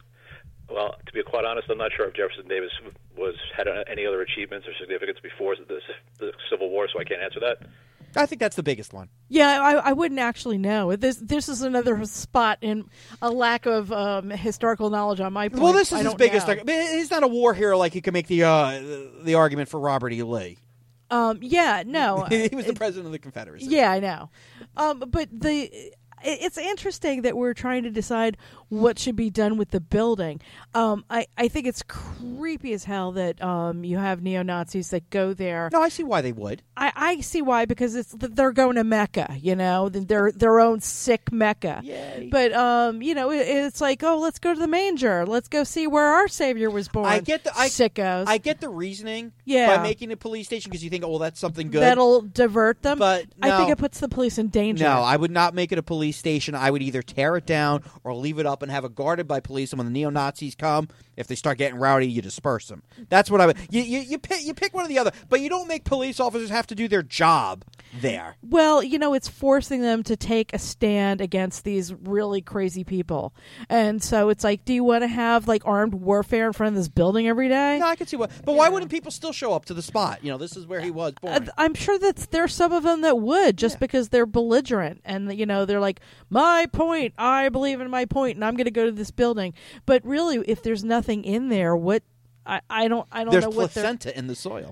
Well, to be quite honest, I'm not sure if Jefferson Davis was had any other achievements or significance before the, the Civil War, so I can't answer that. I think that's the biggest one. Yeah, I, I wouldn't actually know. This this is another spot in a lack of um, historical knowledge on my part. Well, this is I his don't biggest. know. But he's not a war hero like you can make the uh, the argument for Robert E. Lee. Um, yeah, no. he was the it- president of the Confederacy. Yeah, I know. Um, but the it- it's interesting that we're trying to decide what should be done with the building. Um, I, I think it's creepy as hell that um, you have neo-Nazis that go there. No, I see why they would. I, I see why, because it's they're going to Mecca, you know, their their own sick Mecca. Yay. But um, you know, it, it's like, oh, let's go to the manger. Let's go see where our Savior was born. I get the I, sickos. I get the reasoning. Yeah. By making a police station because you think, oh, that's something good. That'll divert them. But I think no. it puts the police in danger. No, I would not make it a police station. I would either tear it down or leave it up up and have it guarded by police, and when the neo-Nazis come, if they start getting rowdy, you disperse them. That's what I would. You, you, you, pick, you pick one or the other, but you don't make police officers have to do their job there. Well, you know, it's forcing them to take a stand against these really crazy people. And so it's like, do you want to have, like, armed warfare in front of this building every day? No, I can see what. But why wouldn't people still show up to the spot? You know, this is where he was born. Uh, I'm sure that there's some of them that would, just Yeah. because they're belligerent. And, you know, they're like, my point, I believe in my point, and I'm going to go to this building. But really, if there's nothing in there, what... I, I don't I don't There's know what they're placenta in the soil.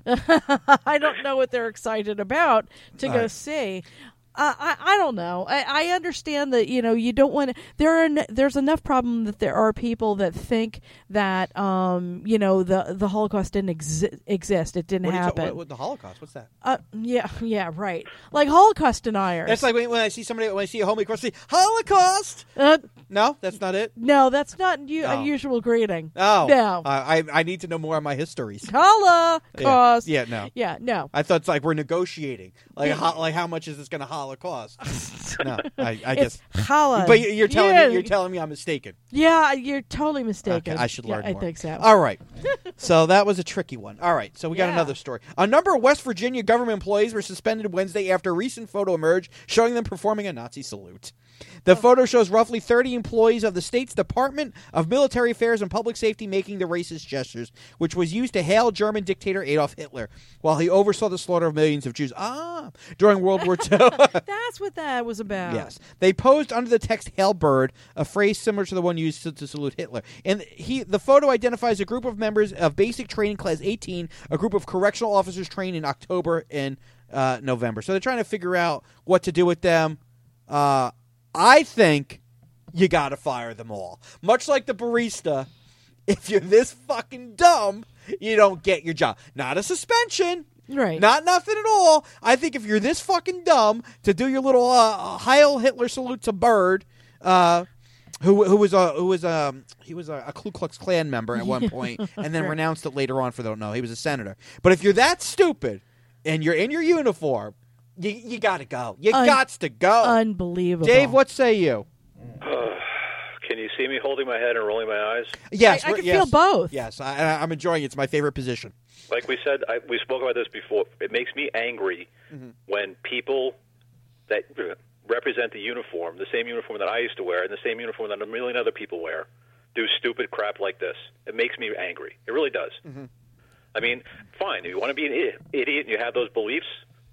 I don't know what they're excited about to All go right. see. Uh, I I don't know. I, I understand that, you know, you don't want to. There are en- there's enough problem that there are people that think that um you know the the Holocaust didn't exi- exist. It didn't What are you ta- happen. what, what, the Holocaust? What's that? uh, yeah yeah right. Like Holocaust deniers. That's like when, when I see somebody when I see a homie across the street, Holocaust. uh, No, that's not it. no, that's not u- Oh. a usual greeting. Oh, no. I I I need to know more of my histories. Holocaust. Yeah, no. Yeah, no. I thought it's like we're negotiating. Like, ho- like how much is this going to Holocaust? No, I, I It's guess. holla. But you- you're telling yeah. me you're telling me I'm mistaken. Yeah, you're totally mistaken. Okay, I should learn yeah, more. I think so. All right. So that was a tricky one. All right. So we got Yeah. another story. A number of West Virginia government employees were suspended Wednesday after a recent photo emerged showing them performing a Nazi salute. The photo shows roughly thirty employees of the state's Department of Military Affairs and Public Safety making the racist gestures, which was used to hail German dictator Adolf Hitler while he oversaw the slaughter of millions of Jews. Ah, during World War Two. That's what that was about. Yes. They posed under the text "Hail Bird," a phrase similar to the one used to, to salute Hitler. And he, the photo identifies a group of members of basic training class eighteen, a group of correctional officers trained in October and uh, November. So they're trying to figure out what to do with them. Uh, I think you got to fire them all. Much like the barista, if you're this fucking dumb, you don't get your job. Not a suspension. Right. Not nothing at all. I think if you're this fucking dumb to do your little uh, Heil Hitler salute to Bird, uh, who who was a who was a he was a, a Ku Klux Klan member at one point, and then renounced it later on for they don't know. He was a senator. But if you're that stupid and you're in your uniform, you you got to go. You Un- gots to go. Unbelievable. Dave, what say you? Can you see me holding my head and rolling my eyes? Yes, I, I we're- can yes. feel both. Yes, I, I- I'm enjoying it. It's my favorite position. Like we said, I, we spoke about this before. It makes me angry Mm-hmm. when people that represent the uniform, the same uniform that I used to wear, and the same uniform that a million other people wear, do stupid crap like this. It makes me angry. It really does. Mm-hmm. I mean, fine. If you want to be an i- idiot and you have those beliefs,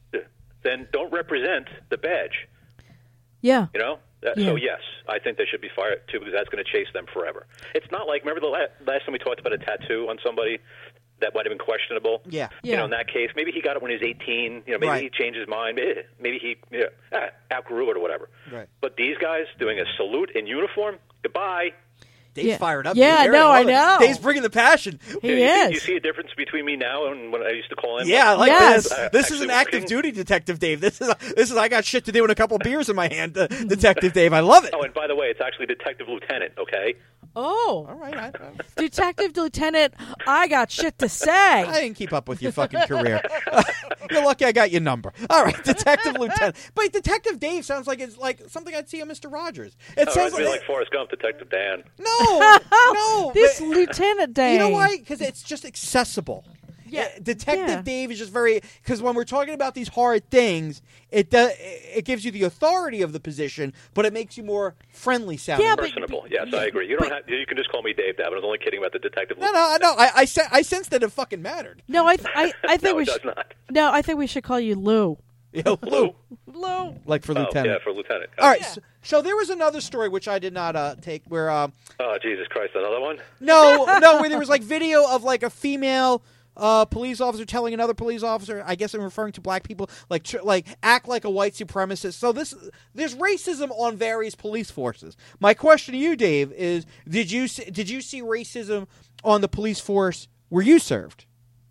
then don't represent the badge. Yeah. You know? That, Yeah. So, yes, I think they should be fired, too, because that's going to chase them forever. It's not like, remember the la- last time we talked about a tattoo on somebody that might have been questionable? Yeah. You Yeah. know, in that case, maybe he got it when he was eighteen. You know, maybe Right. he changed his mind. Maybe, maybe he you know, ah, outgrew it or whatever. Right. But these guys doing a salute in uniform, goodbye. Dave's Yeah. fired up. Yeah, You hear it? no, I love it. know. Dave's bringing the passion. He you, you see- is. You see a difference between me now and when I used to call him? Yeah, I like Yes. this. Uh, This is actually an active working. duty detective, Dave. This is this is I got shit to do and a couple beers in my hand, uh, detective Dave. I love it. Oh, and by the way, it's actually Detective Lieutenant, okay? Oh. All right, I, Detective Lieutenant, I got shit to I say. didn't keep up with your fucking career. You're lucky I got your number. All right, Detective Lieutenant. But Detective Dave sounds like it's like something I'd see on Mister Rogers. It Oh, sounds I'd be like, like Forrest Gump, Detective Dan. no, no. This but- Lieutenant Dave. you know why? Because it's just accessible. Yeah, Uh, Detective yeah. Dave is just very because when we're talking about these hard things, it does it gives you the authority of the position, but it makes you more friendly sounding. Yeah, but- Personable. Yes, I agree. You don't have. You can just call me Dave. Dab. I was only kidding about the Detective No, Lieutenant. no, no. I, I, sen- I sensed that it fucking mattered. No, I, th- I, I think No, we it does should. not. No, I think we should call you Lou. Yeah, Lou? Lou. like for Oh, lieutenant. yeah, for Lieutenant. All right. Yeah. So, so there was another story which I did not uh, take. Where um, Oh, Jesus Christ, another one? no, no, where there was like video of like a female uh, police officer telling another police officer. I guess I'm referring to black people, like tr- like act like a white supremacist. So this there's racism on various police forces. My question to you, Dave, is did you see, did you see racism on the police force where you served?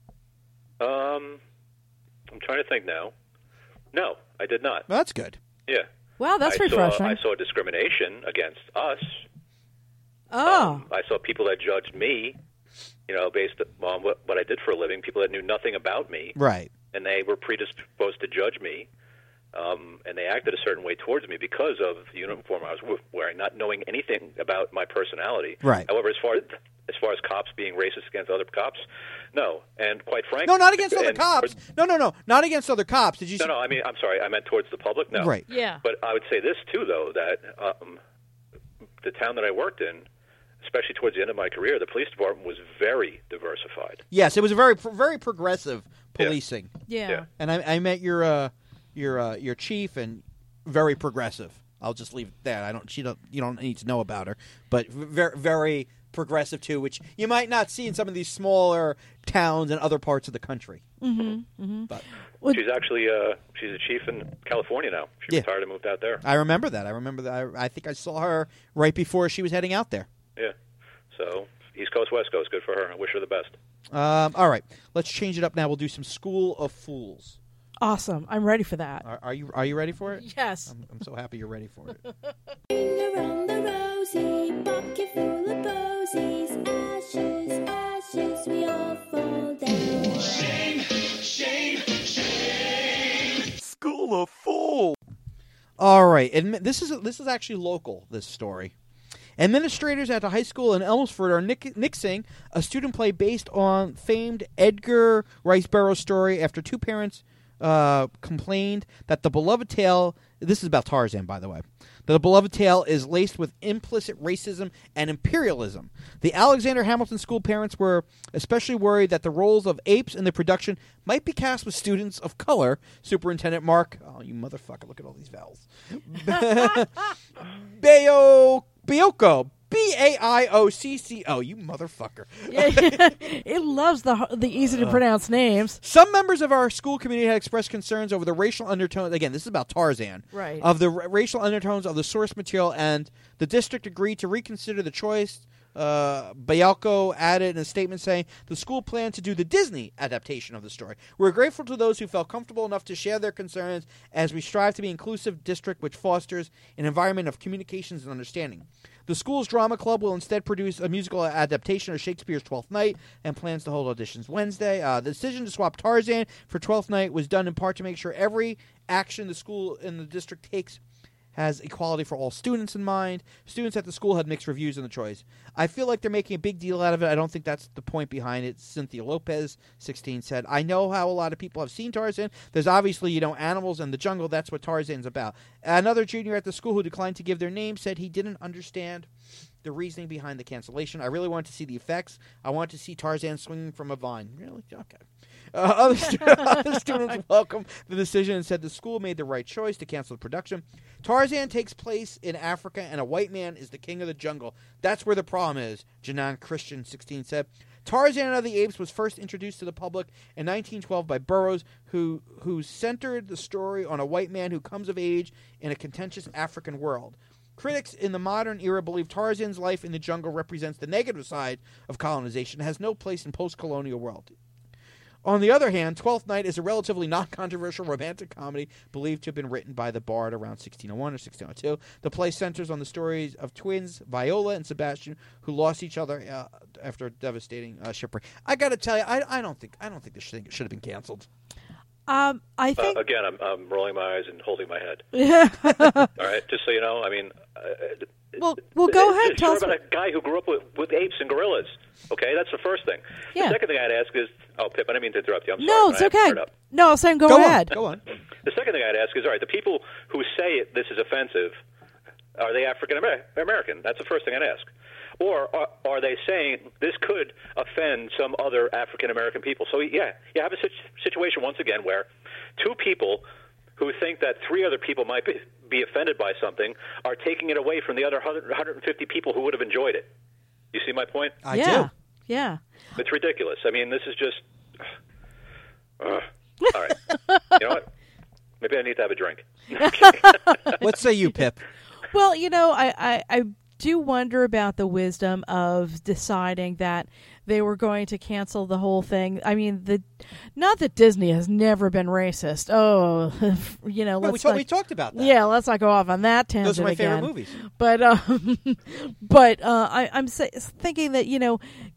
Um, I'm trying to think now. No, I did not. Well, that's good. Yeah. Wow, that's I refreshing. Saw, I saw discrimination against us. oh. Um, I saw people that judged me, you know, based on what, what I did for a living, people that knew nothing about me, Right. and they were predisposed to judge me. Um, and they acted a certain way towards me because of the uniform I was wearing, not knowing anything about my personality. Right. However, as far as far as cops being racist against other cops, no. And quite frankly, No, not against other and- cops. No, no, no, not against other cops. Did you? No, see- no. I mean, I'm sorry. I meant towards the public. No. Right. Yeah. But I would say this too, though, that um, the town that I worked in, especially towards the end of my career, the police department was very diversified. Yes, it was a very, very progressive policing. Yeah. Yeah. And I, I met your, uh, your, uh, your chief, and very progressive. I'll just leave it there. I don't. She don't. You don't need to know about her, but very, very progressive too, which you might not see in some of these smaller towns and other parts of the country. Mm-hmm. Mm-hmm. But Well, She's actually uh, she's a chief in California now. She Yeah. retired and moved out there. I remember that. I remember that. I, I think I saw her right before she was heading out there. Yeah. So East Coast, West Coast, good for her. I wish her the best. Um, all right, let's change it up now. We'll do some School of Fools. awesome. I'm ready for that. Are, are you Are you ready for it? Yes. I'm, I'm so happy you're ready for it. Ring around the rosy, bucket full of posies, ashes, ashes, we all fall down. School of Fools. All right, admi- this is this is actually local. This story. Administrators at the high school in Elmsford are nick- nixing a student play based on famed Edgar Rice Burroughs story after two parents uh, complained that the beloved tale. This is about Tarzan, by the way. That the beloved tale is laced with implicit racism and imperialism. The Alexander Hamilton School parents were especially worried that the roles of apes in the production might be cast with students of color. Superintendent Mark, oh, you motherfucker, look at all these vowels. Bayo, Biocco, B A I O C C O, you motherfucker. It loves the the easy to pronounce names. Some members of our school community had expressed concerns over the racial undertones. Again, this is about Tarzan. Right. Of the ra- racial undertones of the source material, and the district agreed to reconsider the choice. Uh, Bialco added in a statement saying the school planned to do the Disney adaptation of the story. We're grateful to those who felt comfortable enough to share their concerns as we strive to be an inclusive district which fosters an environment of communications and understanding. The school's drama club will instead produce a musical adaptation of Shakespeare's Twelfth Night and plans to hold auditions Wednesday. Uh, the decision to swap Tarzan for Twelfth Night was done in part to make sure every action the school in the district takes has equality for all students in mind. Students at the school had mixed reviews on the choice. I feel like they're making a big deal out of it. I don't think that's the point behind it. Cynthia Lopez, sixteen, said, I know how a lot of people have seen Tarzan. There's obviously, you know, animals and the jungle. That's what Tarzan's about. Another junior at the school who declined to give their name said he didn't understand the reasoning behind the cancellation. I really wanted to see the effects. I wanted to see Tarzan swinging from a vine. Really? Okay. Uh, other, stu- other students welcomed the decision and said the school made the right choice to cancel the production. Tarzan takes place in Africa, and a white man is the king of the jungle. That's where the problem is, Janan Christian, sixteen, said. Tarzan of the Apes was first introduced to the public in nineteen twelve by Burroughs, who, who centered the story on a white man who comes of age in a contentious African world. Critics in the modern era believe Tarzan's life in the jungle represents the negative side of colonization and has no place in post-colonial world. On the other hand, Twelfth Night is a relatively non-controversial romantic comedy believed to have been written by the bard around sixteen oh one or sixteen oh two. The play centers on the stories of twins Viola and Sebastian who lost each other uh, after a devastating uh, shipwreck. I got to tell you, I, I don't think I don't think this thing should have been canceled. Um, I think. Uh, again, I'm, I'm rolling my eyes and holding my head. Yeah. All right, just so you know, I mean, uh, well, well, go ahead. It's Tell a us. story What, about a guy who grew up with, with apes and gorillas. Okay, that's the first thing. Yeah. The second thing I'd ask is, oh, Pip, I didn't mean to interrupt you. I'm no, sorry. it's I have to okay. turn it up. No, I was saying go, Go ahead. on. Go on. The second thing I'd ask is, all right, the people who say it, this is offensive, are they African Amer- American? That's the first thing I'd ask. Or are, are they saying this could offend some other African American people? So, yeah, you have a situ- situation once again where two people who think that three other people might be, be offended by something are taking it away from the other one hundred fifty people who would have enjoyed it. You see my point? I yeah. do. Yeah. It's ridiculous. I mean, this is just... Uh, all right. You know what? Maybe I need to have a drink. What say you, Pip? Well, you know, I, I, I do wonder about the wisdom of deciding that they were going to cancel the whole thing. I mean, the not that Disney has never been racist. Oh, you know, Well, let's we, talk, not, we talked about that. yeah, let's not go off on that tangent Those are my again. favorite movies. But um, but uh, I, I'm sa- thinking that, you know,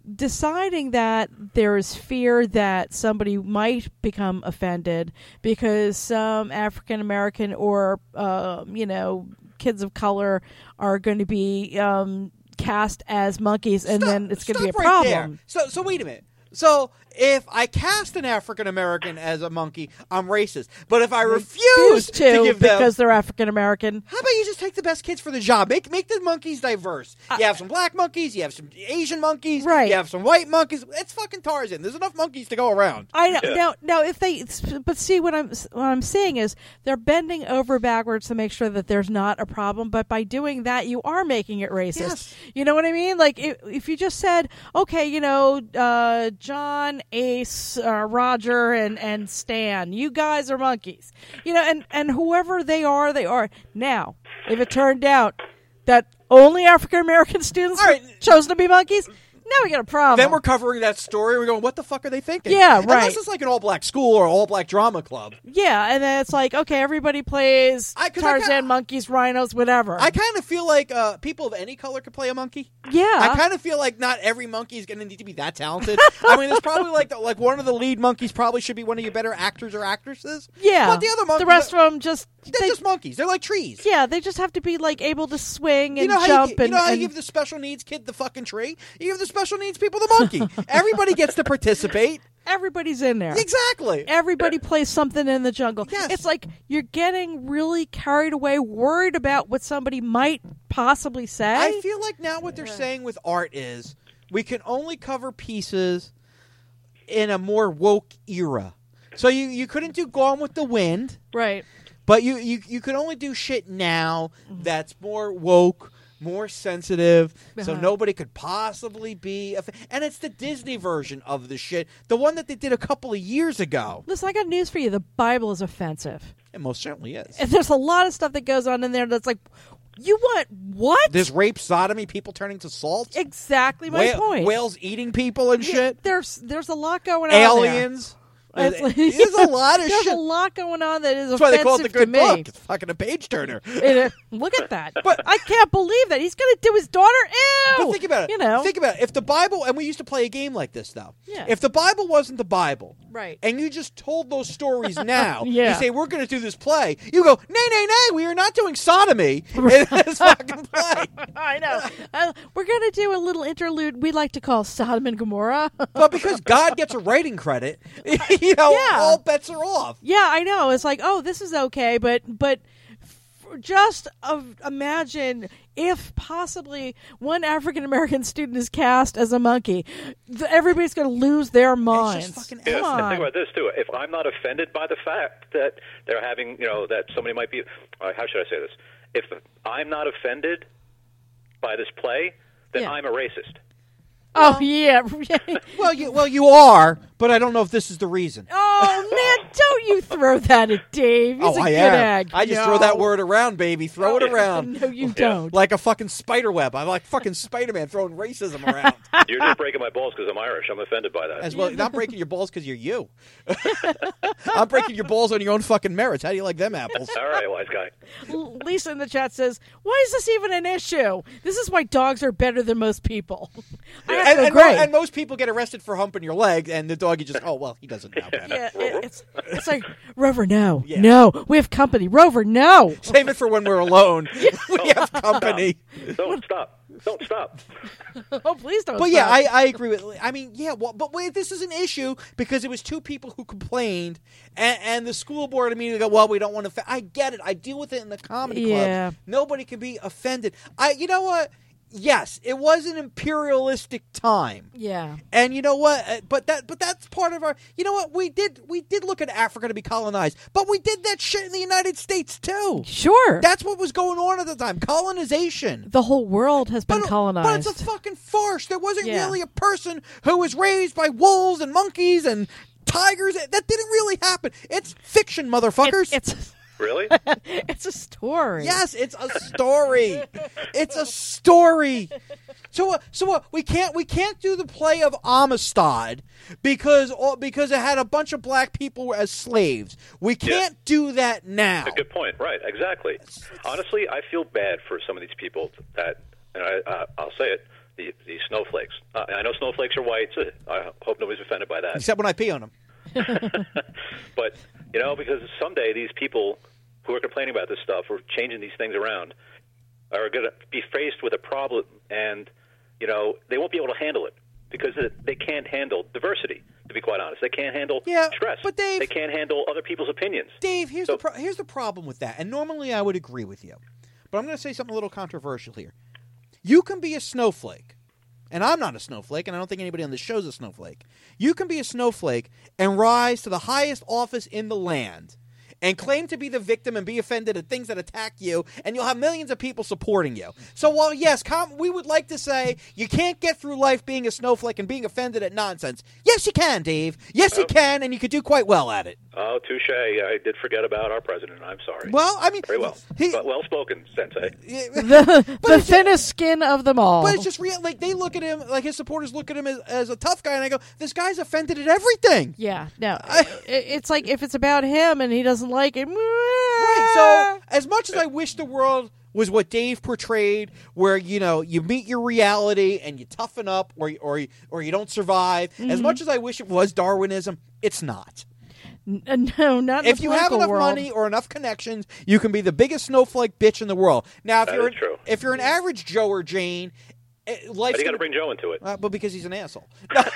deciding that there is fear that somebody might become offended because some African American or uh, you know kids of color are going to be um, cast as monkeys, and Stop- then it's going to be a stop right there. problem. So, so wait a minute. So if I cast an African American as a monkey, I'm racist. But if I refuse Refuse to, give them, because they're African American. how about you just take the best kids for the job? Make make the monkeys diverse. You have some black monkeys, you have some Asian monkeys, Right. you have some white monkeys. It's fucking Tarzan. There's enough monkeys to go around. I know. Now, now, if they, but see, what I'm what I'm saying is they're bending over backwards to make sure that there's not a problem. But by doing that, you are making it racist. Yes. You know what I mean? Like if, if you just said, okay, you know, uh, John, Ace, uh, Roger, and and Stan, you guys are monkeys. You know, and and whoever they are, they are. Now, if it turned out that only African American students All right. chose to be monkeys, now we got a problem. Then we're covering that story. We're going, what the fuck are they thinking? Yeah, Unless right. it's like an all-black school or all-black drama club. Yeah, and then it's like, okay, everybody plays I- 'cause I Tarzan, ca- monkeys, rhinos, whatever. I kind of feel like uh, people of any color could play a monkey. yeah. I kind of feel like not every monkey is going to need to be that talented. I mean, there's probably like the, like one of the lead monkeys probably should be one of your better actors or actresses. yeah. But the other monkeys, The rest of them just, they're they, just monkeys. They're like trees. yeah, they just have to be like able to swing and You know how jump you, you and, know how and you give the special needs kid the fucking tree? You give the special needs people the monkey. Everybody gets to participate. everybody's in there. Exactly. Everybody plays something in the jungle. Yes. It's like you're getting really carried away, worried about what somebody might possibly say. I feel like now what they're saying with art is we can only cover pieces in a more woke era. So you, you couldn't do Gone with the Wind, right. but you, you, you could only do shit now that's more woke, more sensitive, so Uh-huh. nobody could possibly be... Aff- and it's the Disney version of the shit, the one that they did a couple of years ago. Listen, I got news for you. The Bible is offensive. It most certainly is. And there's a lot of stuff that goes on in there that's like, you want what? There's rape, sodomy, people turning to salt, exactly my whale- point. whales eating people and Yeah, shit, There's there's a lot going on there. aliens. It's like- There's a lot of There's shit. a lot going on that is That's why they offensive call it the good to me. book. It's fucking a page turner. It, uh, look at that! But- I can't believe that he's going to do his daughter. Ew! But think about it. You know, Think about it. If the Bible, and we used to play a game like this, though. Yeah. If the Bible wasn't the Bible, Right. and you just told those stories now, Yeah. you say, we're going to do this play, you go, nay, nay, nay, we are not doing sodomy in this fucking play. I know. Uh, we're going to do a little interlude we like to call Sodom and Gomorrah. But because God gets a writing credit, you know, Yeah. all bets are off. Yeah, I know. It's like, oh, this is okay, but but f- just uh, imagine if possibly one African American student is cast as a monkey, th- everybody's going to lose their minds. fucking Yeah, Come and on. think about this too. If I'm not offended by the fact that they're having, you know, that somebody might be, uh, how should I say this? If I'm not offended by this play, then Yeah. I'm a racist. Oh yeah. Well, you well you are, but I don't know if this is the reason. Oh man, don't you throw that at Dave? He's oh, a I good am. egg. I just No. throw that word around, baby. Throw it around. No, you don't. Like a fucking spider web. I'm like fucking Spider-Man throwing racism around. You're just breaking my balls because I'm Irish. I'm offended by that. As well, not breaking your balls because you're you. I'm breaking your balls on your own fucking merits. How do you like them apples? All right, wise guy. L- Lisa in the chat says, "Why is this even an issue? This is why dogs are better than most people." I have And, to and, mo- agree. and most people get arrested for humping your leg, and the dog, you just, oh, well, he doesn't know better. yeah, it, it's it's like Rover, no, Yeah. no, we have company. Rover, no. Save it for when we're alone. We have company. Don't stop. Don't stop. Oh, please don't. But yeah, stop. I, I agree with. I mean, yeah, well, but wait, this is an issue because it was two people who complained, and, and the school board immediately go, "Well, we don't want to." I get it. I deal with it in the comedy Yeah. clubs. Nobody can be offended. I, you know what? Yes, it was an imperialistic time. yeah. And you know what? Uh, But that, but that's part of our. You know what? We did, we did look at Africa to be colonized, but we did that shit in the United States too. Sure. That's what was going on at the time. Colonization. the whole world has been But, colonized. but it's a fucking farce. There wasn't Yeah. really a person who was raised by wolves and monkeys and tigers. That didn't really happen. It's fiction, motherfuckers. It's, it's Really? it's a story. yes, it's a story. It's a story. So, uh, so what? We can't we can't do the play of Amistad because uh, because it had a bunch of black people as slaves. We can't do that now. A good point. Right. Exactly. Honestly, I feel bad for some of these people that, and I, uh, I'll say it, the, the snowflakes. Uh, I know snowflakes are white. So I hope nobody's offended by that. Except when I pee on them. But, you know, because someday these people who are complaining about this stuff or changing these things around are going to be faced with a problem, and, you know, they won't be able to handle it because they can't handle diversity, to be quite honest. They can't handle Yeah, stress. but Dave- they can't handle other people's opinions. Dave, here's So- the pro- here's the problem with that. And normally I would agree with you. But I'm going to say something a little controversial here. You can be a snowflake. And I'm not a snowflake, and I don't think anybody on this show is a snowflake. You can be a snowflake and rise to the highest office in the land and claim to be the victim and be offended at things that attack you, and you'll have millions of people supporting you. So while, yes, com- we would like to say you can't get through life being a snowflake and being offended at nonsense, yes, you can, Dave. Yes, you can, and you could do quite well at it. Oh, touche. I did forget about our president. I'm sorry. Well, I mean... Very well. He, But well spoken, Sensei. The, the it's- thinnest skin of them all. But it's just real. Like, they look at him, like his supporters look at him as, as a tough guy, and I go, this guy's offended at everything. Yeah, no. it, it's like if it's about him and he doesn't like it. Right. So, as much as I wish the world was what Dave portrayed, where, you know, you meet your reality and you toughen up, or you- or you- or you don't survive. Mm-hmm. As much as I wish it was Darwinism, it's not. N- no, not in If the you have political enough world. money or enough connections, you can be the biggest snowflake bitch in the world. Now, if That you're is true. if you're an average Joe or Jane, eh, life's But you got gonna- to bring Joe into it. Uh, but because he's an asshole.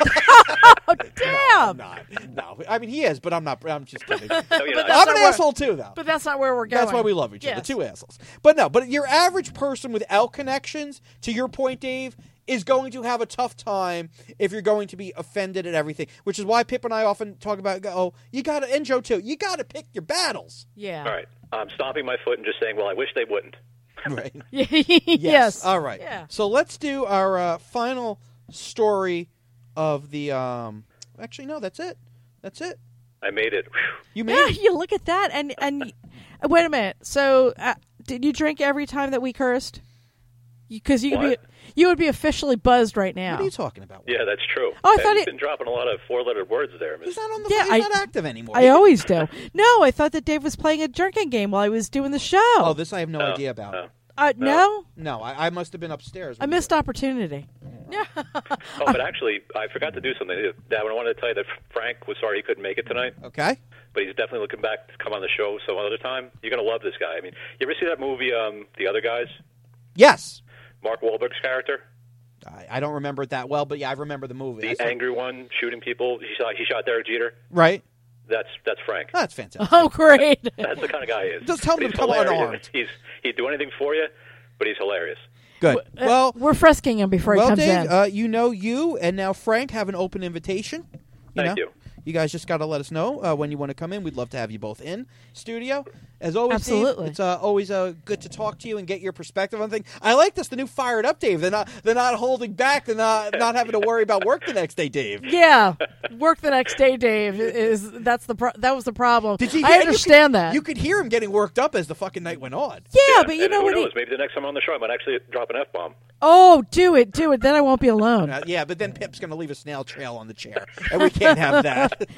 Oh, damn! I'm not. No, I mean he is, but I'm not. I'm just kidding. No, you're not. that's I'm an not where- asshole too, though. But that's not where we're going. That's why we love each other. Yes. Two assholes. But no, but your average person without connections, to your point, Dave, is going to have a tough time if you're going to be offended at everything. Which is why Pip and I often talk about, oh, you got to, and Joe too, you got to pick your battles. Yeah. All right. I'm stomping my foot and just saying, well, I wish they wouldn't. Right. yes. All right. Yeah. So let's do our uh, final story of the. Um, actually, no, that's it. That's it. I made it. Whew. You made Yeah, it. you look at that, and and wait a minute. So, uh, did you drink every time that we cursed? Because you, could be, What? you would be officially buzzed right now. What are you talking about? Yeah, that's true. Oh, I Hey, thought You've it- been dropping a lot of four-lettered words there, Miss. He's not on the. Yeah, he's I- not active anymore. I always do. No, I thought that Dave was playing a drinking game while I was doing the show. Oh, this I have no No, idea about. no. uh, no, No, I, I must have been upstairs. I missed opportunity. Yeah. Oh, but actually, I forgot to do something. Dad, I wanted to tell you that Frank was sorry he couldn't make it tonight, Okay. but he's definitely looking back to come on the show some other time. You're going to love this guy. I mean, you ever see that movie, um, The Other Guys? Yes. Mark Wahlberg's character? I, I don't remember it that well, but yeah, I remember the movie. I The saw- angry one, shooting people. He shot, he shot Derek Jeter. Right. That's that's Frank. Oh, that's fantastic. Oh, great. That's the kind of guy he is. Just tell him But to he's come hilarious. unarmed. He's He'd do anything for you, but he's hilarious. Good. Well, We're frisking him before he well, comes Dave, in. uh, you know you and now Frank have an open invitation. You Thank know? you. You guys just got to let us know uh, when you want to come in. We'd love to have you both in studio. As always, Dave, Absolutely. it's uh, always uh, good to talk to you and get your perspective on things. I like this, the new fired up Dave. They're not they're not holding back. They're not not having to worry about work the next day, Dave. Yeah, work the next day, Dave. Is that's the pro- that was the problem. Did you? I hear- you understand could- that. You could hear him getting worked up as the fucking night went on. yeah, but you and know who what? He, knows? Maybe the next time I'm on the show, I might actually drop an F-bomb. oh, do it, do it. Then I won't be alone. Uh, yeah, but then Pip's going to leave a snail trail on the chair, and we can't have that.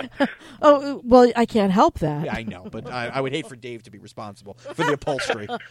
Oh, well, I can't help that. Yeah, I know, but I, I would hate for Dave to be responsible for the upholstery. All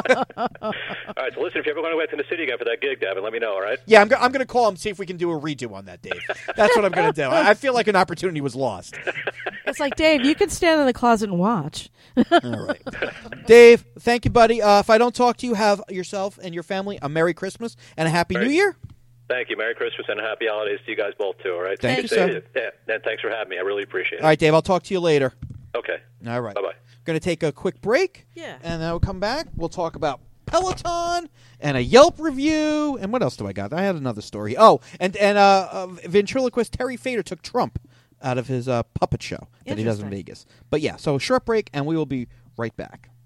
right, so listen, if you ever want to go back to the city again for that gig, Davin, let me know, all right? Yeah, I'm, go- I'm going to call him, see if we can do a redo on that, Dave. That's what I'm going to do. I, I feel like an opportunity was lost. It's like, Dave, you can stand in the closet and watch. All right. Dave, thank you, buddy. Uh, if I don't talk to you, have yourself and your family a Merry Christmas and a Happy Right. New Year. Thank you. Merry Christmas and happy holidays to you guys both, too, all right? Thank you, Stay- sir. Yeah, and thanks for having me. I really appreciate it. All right, Dave, I'll talk to you later. Okay. All right. Bye-bye. Going to take a quick break. Yeah. And then we'll come back. We'll talk about Peloton and a Yelp review. And what else do I got? I had another story. Oh, and, and uh, uh, ventriloquist Terry Fader took Trump out of his uh, puppet show that he does in Interesting. Vegas. But yeah, so short break, and we will be right back.